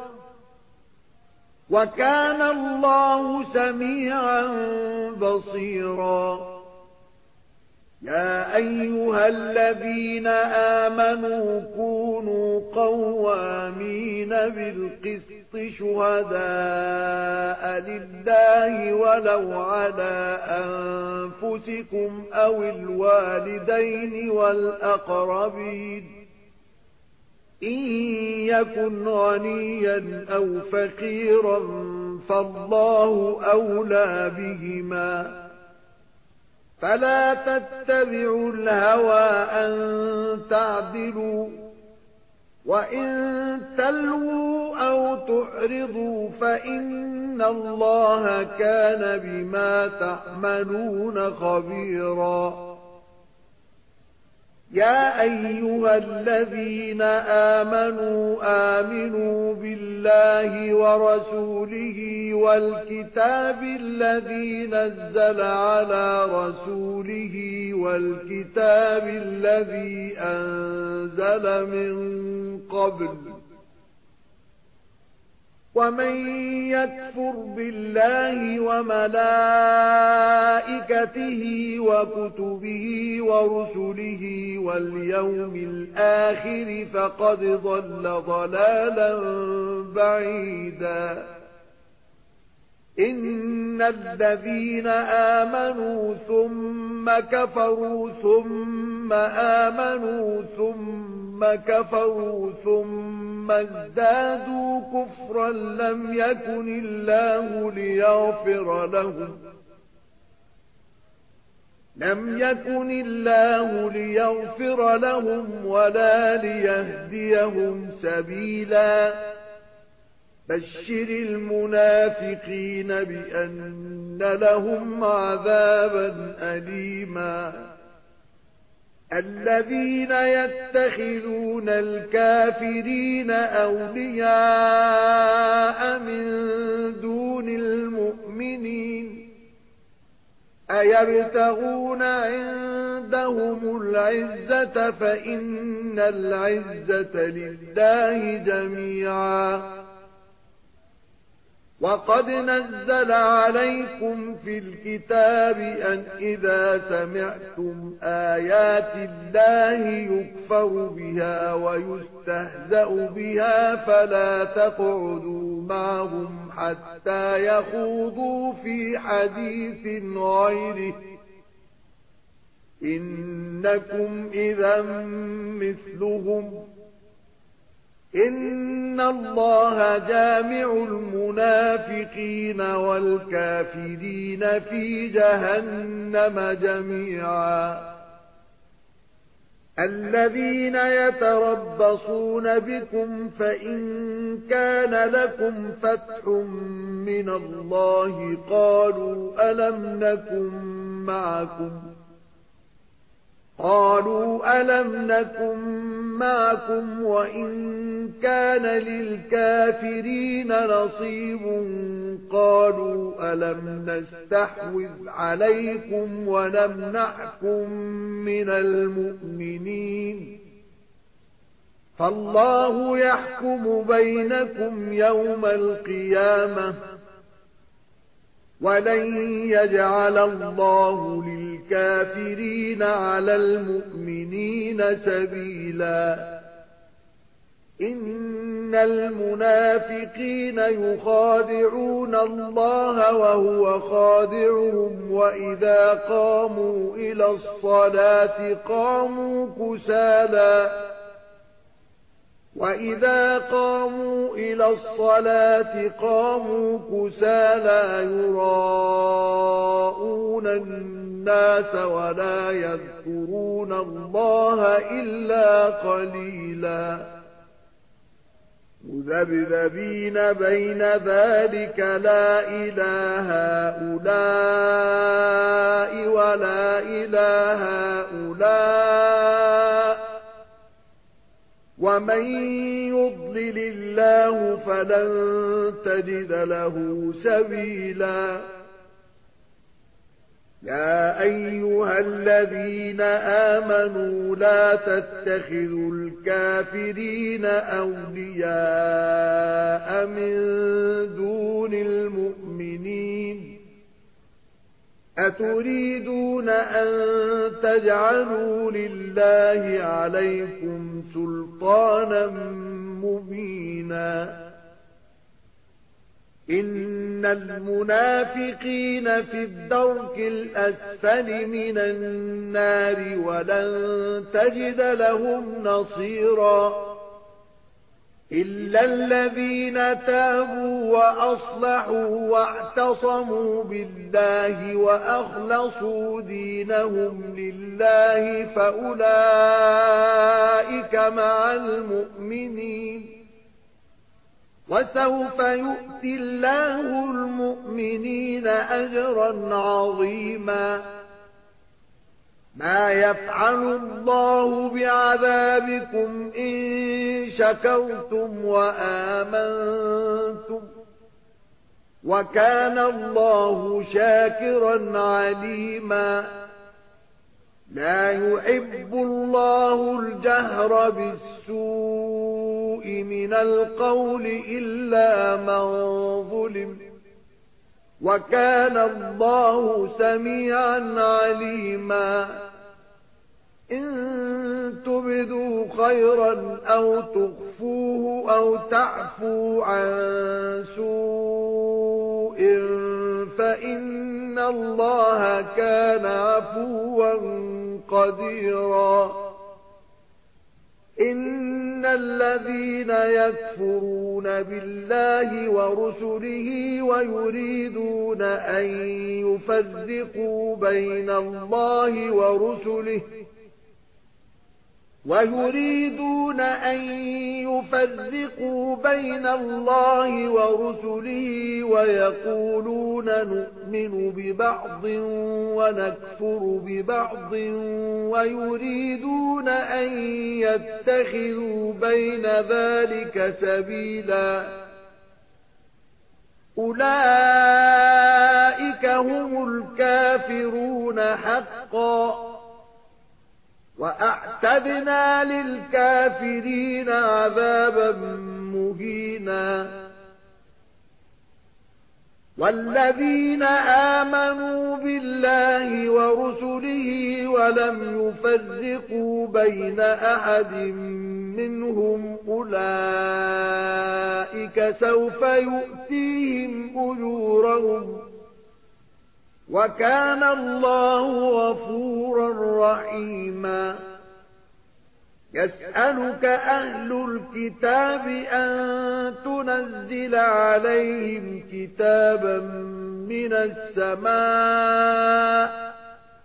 وَكَانَ اللَّهُ سَمِيعًا بَصِيرًا يَا أَيُّهَا الَّذِينَ آمَنُوا كُونُوا قَوَّامِينَ بِالْقِسْطِ شُهَدَاءَ لِلَّهِ وَلَوْ عَلَى أَنفُسِكُمْ أَوِ الْوَالِدَيْنِ وَالْأَقْرَبِينَ إِن يَكُنْ غَنِيًّا أَوْ فَقِيرًا فَاللَّهُ أَوْلَى بِهِمَا فَلَا تَتَّبِعُوا الْهَوَى أَن تَعْدِلُوا وَإِن تَلْوُوا أَوْ تُعْرِضُوا فَإِنَّ اللَّهَ كَانَ بِمَا تَعْمَلُونَ خَبِيرًا يَا أَيُّهَا الَّذِينَ آمَنُوا بِاللَّهِ وَرَسُولِهِ وَالْكِتَابِ الَّذِي نَزَّلَ عَلَى رَسُولِهِ وَالْكِتَابِ الَّذِي أَنزَلَ مِن قَبْلُ وَمَن يَكْفُرْ بِاللَّهِ وَمَلَائِكَتِهِ وَكُتُبِهِ وَرُسُلِهِ وَالْيَوْمِ الْآخِرِ فَقَدْ ضَلَّ ضَلَالًا بَعِيدًا إِنَّ الَّذِينَ آمَنُوا ثُمَّ كَفَرُوا ثُمَّ آمَنُوا ثُمَّ كَفَرُوا ثُمَّ ازْدَادُوا كُفْرًا لَّمْ يَكُنِ اللَّهُ لِيَغْفِرَ لَهُمْ وَلَا لِيَهْدِيَهُمْ سَبِيلًا بَشِّرِ الْمُنَافِقِينَ بِأَنَّ لَهُمْ عَذَابًا أَلِيمًا الَّذِينَ يَتَّخِذُونَ الْكَافِرِينَ أَوْلِيَاءَ مِن دُونِ الْمُؤْمِنِينَ أَيَبْتَغُونَ عِندَهُمُ الْعِزَّةَ فَإِنَّ الْعِزَّةَ لِلَّهِ جَمِيعًا وَقَدْ نَزَّلَ عَلَيْكُمْ فِي الْكِتَابِ أَنْ إِذَا سَمِعْتُمْ آيَاتِ اللَّهِ يُكْفَرُ بِهَا وَيُسْتَهْزَأُ بِهَا فَلَا تَقْعُدُوا مَعَهُمْ حَتَّى يَخُوضُوا فِي حَدِيثٍ غَيْرِهِ إِنَّكُمْ إِذًا مِثْلُهُمْ إِنَّ اللَّهَ جَامِعُ الْمُنَافِقِينَ وَالْكَافِرِينَ فِي جَهَنَّمَ جَمِيعًا الَّذِينَ يَتَرَبَّصُونَ بِكُمْ فَإِن كَانَ لَكُمْ فَتْحٌ مِّنَ اللَّهِ قَالُوا أَلَمْ نَكُن مَّعَكُمْ وَإِن كَانَ لِلْكَافِرِينَ نَصِيبٌ قَالُوا أَلَمْ نَسْتَحْوِذْ عَلَيْكُمْ وَنَمْنَعْكُمْ مِنَ الْمُؤْمِنِينَ فَاللَّهُ يَحْكُمُ بَيْنَكُمْ يَوْمَ الْقِيَامَةِ وَلَن يَجْعَلَ اللَّهُ لِلْكَافِرِينَ عَلَى الْمُؤْمِنِينَ سَبِيلًا إن المنافقين يخادعون الله وهو خادعهم وإذا قاموا إلى الصلاة قاموا كسالى يراءون الناس ولا يذكرون الله إلا قليلا مذبذبين بين ذلك لا إله هؤلاء ولا إله هؤلاء ومن يضلل الله فلن تجد له سبيلا يا أيها الذين آمنوا لا تتخذوا الكافرين أولياء من دون المؤمنين أتريدون أن تجعلوا لله عليكم سلطانا مبينا إن المنافقين في الدرك الأسفل من النار ولن تجد لهم نصيرا إلا الذين تابوا وأصلحوا واعتصموا بالله وأخلصوا دينهم لله فأولئك مع المؤمنين وسوف يؤتي الله المؤمنين أجرا عظيما ما يفعل الله بعذابكم إن شكرتم وآمنتم وكان الله شاكرا عليما لا يحب الله الجهر بالسوء من القول إلا من ظلم وكان الله سميعا عليما إن تبدوا خيرا أو تخفوه أو تعفوا عن سوء فإن الله كان عفوا قديرا إن الذين يكفرون بالله ورسله ويريدون أن يفرقوا بين الله ورسله ويقولون نؤمن ببعض ونكفر ببعض ويريدون أن يتخذوا بين ذلك سبيلا أولئك هم الكافرون حقا وأعتدنا للكافرين عذابا مهينا والذين آمنوا بالله ورسله ولم يفرقوا بين أحد منهم أولئك سوف يؤتيهم أجورهم وكان الله غفورا رحيما يسألك أهل الكتاب أن تنزل عليهم كتابا من السماء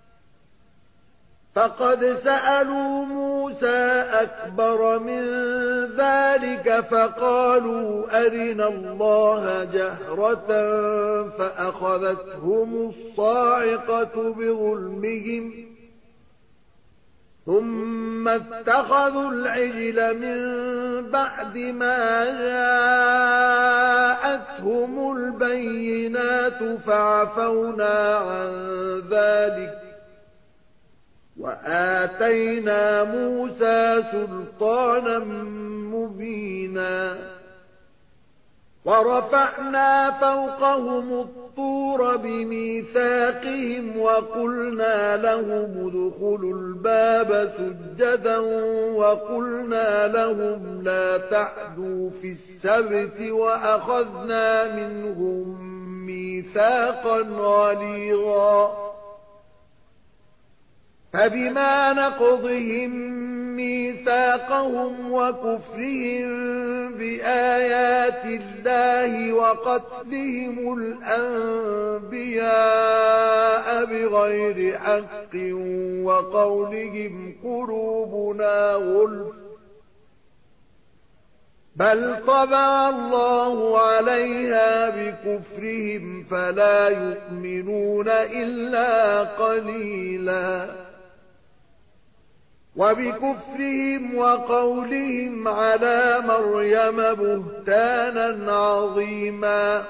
فقد سألوا موسى أكبر من ذلك فقالوا أرنا الله جهرة فأخذتهم الصاعقة بظلمهم ثم اتخذوا العجل من بعد ما جاءتهم البينات فعفونا عن ذلك وآتينا موسى سلطانا مبينا ورفعنا فوقهم الطور بميثاقهم وقلنا لهم ادخلوا الباب سجدا وقلنا لهم لا تعدوا في السبت وأخذنا منهم ميثاقا غليظا فبما نقضهم ميثاقهم وكفرهم بآيات الله وقتلهم الأنبياء بغير حق وقولهم قلوبنا غلف بل طبع الله عليها بكفرهم فلا يؤمنون إلا قليلا وبكفرهم وقولهم على مريم بهتانا عظيما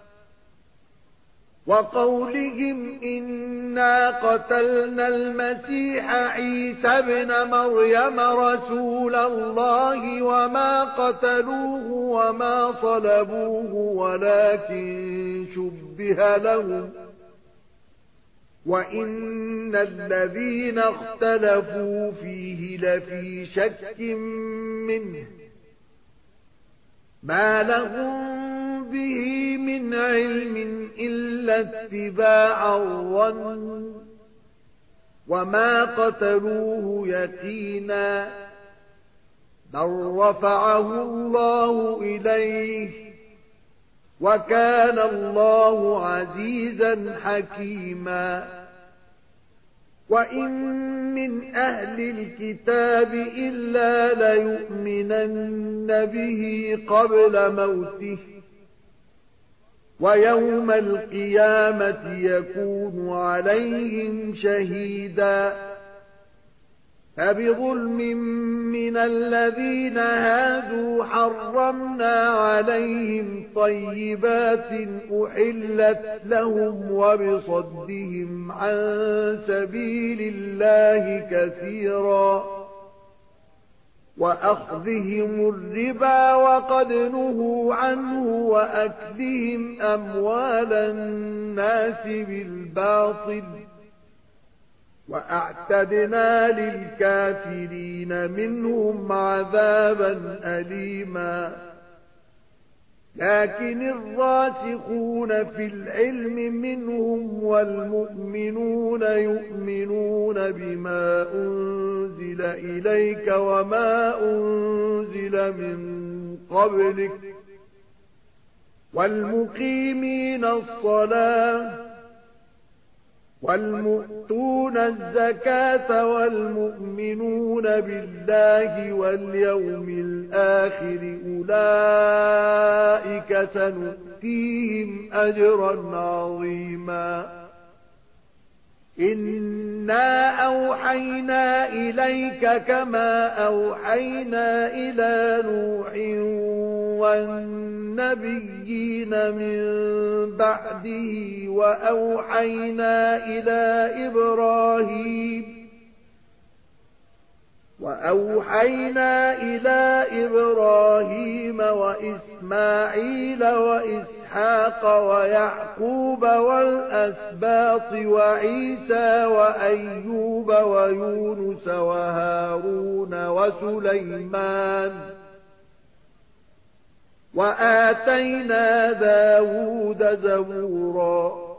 وقولهم إنا قتلنا المسيح عيسى ابن مريم رسول الله وما قتلوه وما صلبوه ولكن شبه لهم وَإِنَّ الَّذِينَ اخْتَلَفُوا فِيهِ لَفِي شَكٍّ مِّنْهُ مَا لَهُم بِهِ مِنْ عِلْمٍ إِلَّا اتِّبَاعَ الظَّنِّ وَمَا قَتَلُوهُ يَقِينًا بَلْ رَفَعَهُ اللَّهُ إِلَيْهِ وَكَانَ اللَّهُ عَزِيزًا حَكِيمًا وَإِن مِّنْ أَهْلِ الْكِتَابِ إِلَّا لَيُؤْمِنَنَّ بِهِ قَبْلَ مَوْتِهِ وَيَوْمَ الْقِيَامَةِ يَكُونُ عَلَيْهِمْ شَهِيدًا فَبِظُلْمٍ مِّنَ الَّذِينَ هَادُوا حَرَّمْنَا عَلَيْهِمْ طَيِّبَاتٍ أُحِلَّتْ لَهُمْ وَبِصَدِّهِمْ عَن سَبِيلِ اللَّهِ كَثِيرًا وَأَخْذِهِمُ الرِّبَا وَقَدْ نُهُوا عَنْهُ وَأَكْلِهِمْ أَمْوَالَ النَّاسِ بِالْبَاطِلِ وَأَعْتَدْنَا لِلْكَافِرِينَ مِنْهُمْ عَذَابًا أَلِيمًا لكن الراسخون في العلم منهم والمؤمنون يؤمنون بما أنزل إليك وما أنزل من قبلك والمقيمين الصلاة والمؤتون الزكاة والمؤمنون بالله واليوم الآخر أولئك سنؤتيهم أجرا عظيما إنا أوحينا إليك كما أوحينا إلى نوح والنبيين من بعده وأوحينا إلى إبراهيم وإسماعيل وإسحاق ويعقوب والأسباط وعيسى وأيوب ويونس وهارون وسليمان وآتينا داود زبورا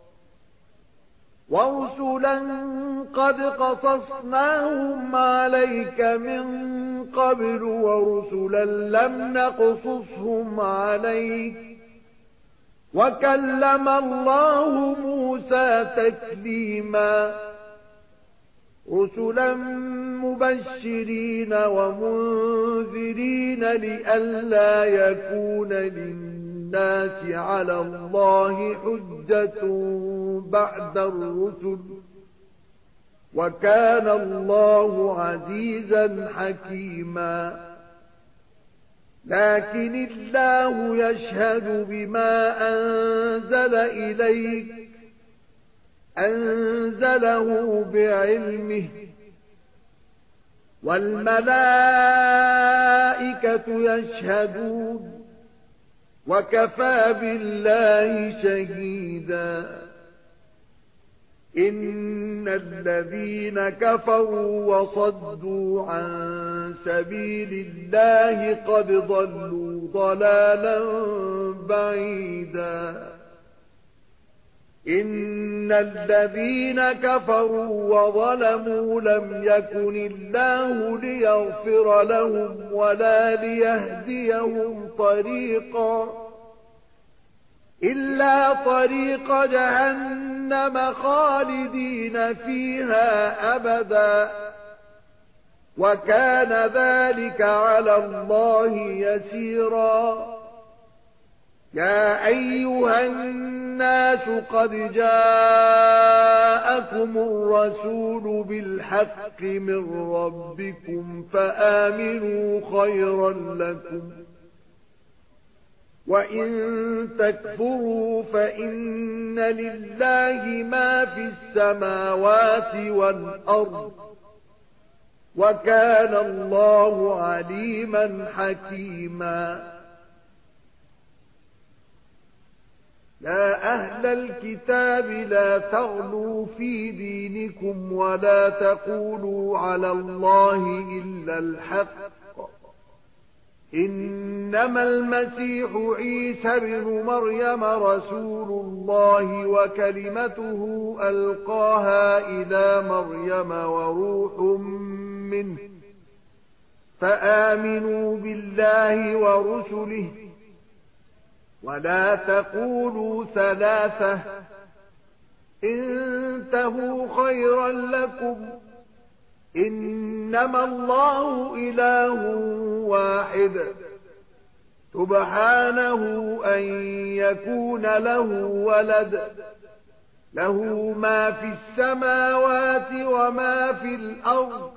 ورسلا قد قصصناهم عليك من قبل ورسلا لم نقصصهم عليك وكلم الله موسى تكليما رسلا مبشرين ومنذرين لئلا يكون للناس على الله حجة بعد الرسل وكان الله عزيزا حكيما لكن الله يشهد بما أنزل إليك أنزله بعلمه والملائكة يشهدون وَكَفَى بِاللَّهِ شَهِيدًا إِنَّ الَّذِينَ كَفَرُوا وَصَدُّوا عَن سَبِيلِ اللَّهِ قَدْ ضَلُّوا ضَلَالًا بَعِيدًا إِنَّ الَّذِينَ كَفَرُوا وَظَلَمُوا لَمْ يَكُنِ اللَّهُ لِيَغْفِرَ لَهُمْ وَلَا لِيَهْدِيَهُمْ طَرِيقًا إِلَّا طَرِيقَ جَهَنَّمَ خَالِدِينَ فِيهَا أَبَدًا وَكَانَ ذَلِكَ عَلَى اللَّهِ يَسِيرًا يَا أَيُّهَا النَّاسُ قَدْ جَاءَكُمُ الرَّسُولُ بِالْحَقِّ مِنْ رَبِّكُمْ فَآمِنُوا خَيْرًا لَكُمْ وَإِن تَكْفُرُوا فَإِنَّ لِلَّهِ مَا فِي السَّمَاوَاتِ وَالْأَرْضِ وَكَانَ اللَّهُ عَلِيمًا حَكِيمًا يا أهل الكتاب لا تغلوا في دينكم ولا تقولوا على الله إلا الحق إنما المسيح عيسى بن مريم رسول الله وكلمته ألقاها إلى مريم وروح منه فآمنوا بالله ورسله ولا تقولوا ثلاثة انتهوا خيرا لكم إنما الله إله واحد سبحانه أن يكون له ولد له ما في السماوات وما في الأرض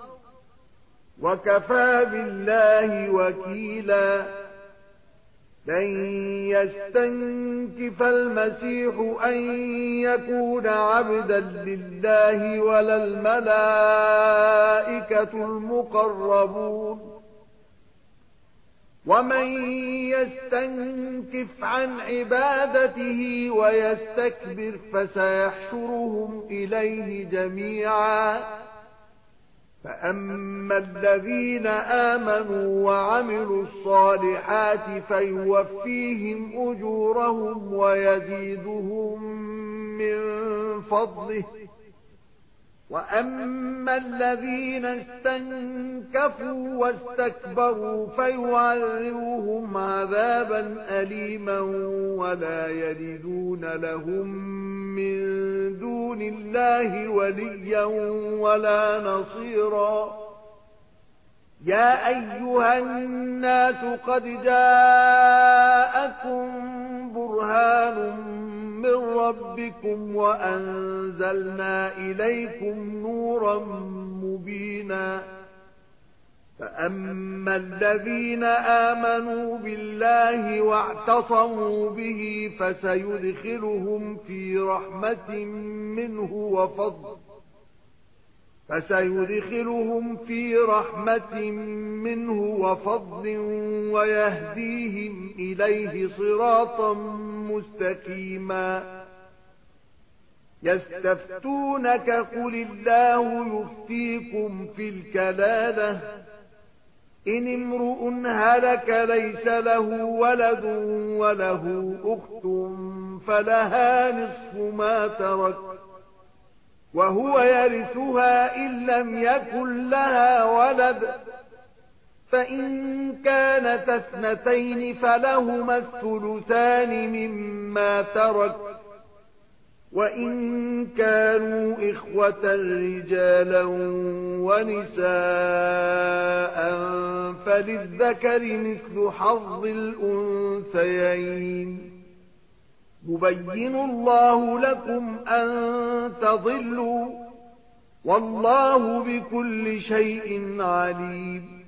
وكفى بالله وكيلا لن يستنكف المسيح أن يكون عبدا لله ولا الملائكة المقربون ومن يستنكف عن عبادته ويستكبر فسيحشرهم إليه جميعا فأما الذين آمنوا وعملوا الصالحات فيوفيهم أجورهم ويزيدهم من فضله وأما الذين استنكفوا واستكبروا فيعذبهم عذابا أليما ولا يجدون لهم من دون الله وليا ولا نصيرا يا أيها الناس قد جاءكم برهان من ربكم وأنزلنا إليكم نورا مبينا فأما الذين آمنوا بالله واعتصموا به فسيدخلهم في رحمة منه وفضل ويهديهم إليه صراطا مستقيما يستفتونك قل الله يفتيكم في الكلالة إن امرؤ هلك ليس له ولد وله أخت فلها نصف ما ترك وهو يرثها إن لم يكن لها ولد فإن كانت اثنتين فلهما الثلثان مما ترك وإن كانوا إخوة رجالا ونساء فللذكر مثل حظ الأنثيين يبين الله لكم أن تضلوا والله بكل شيء عليم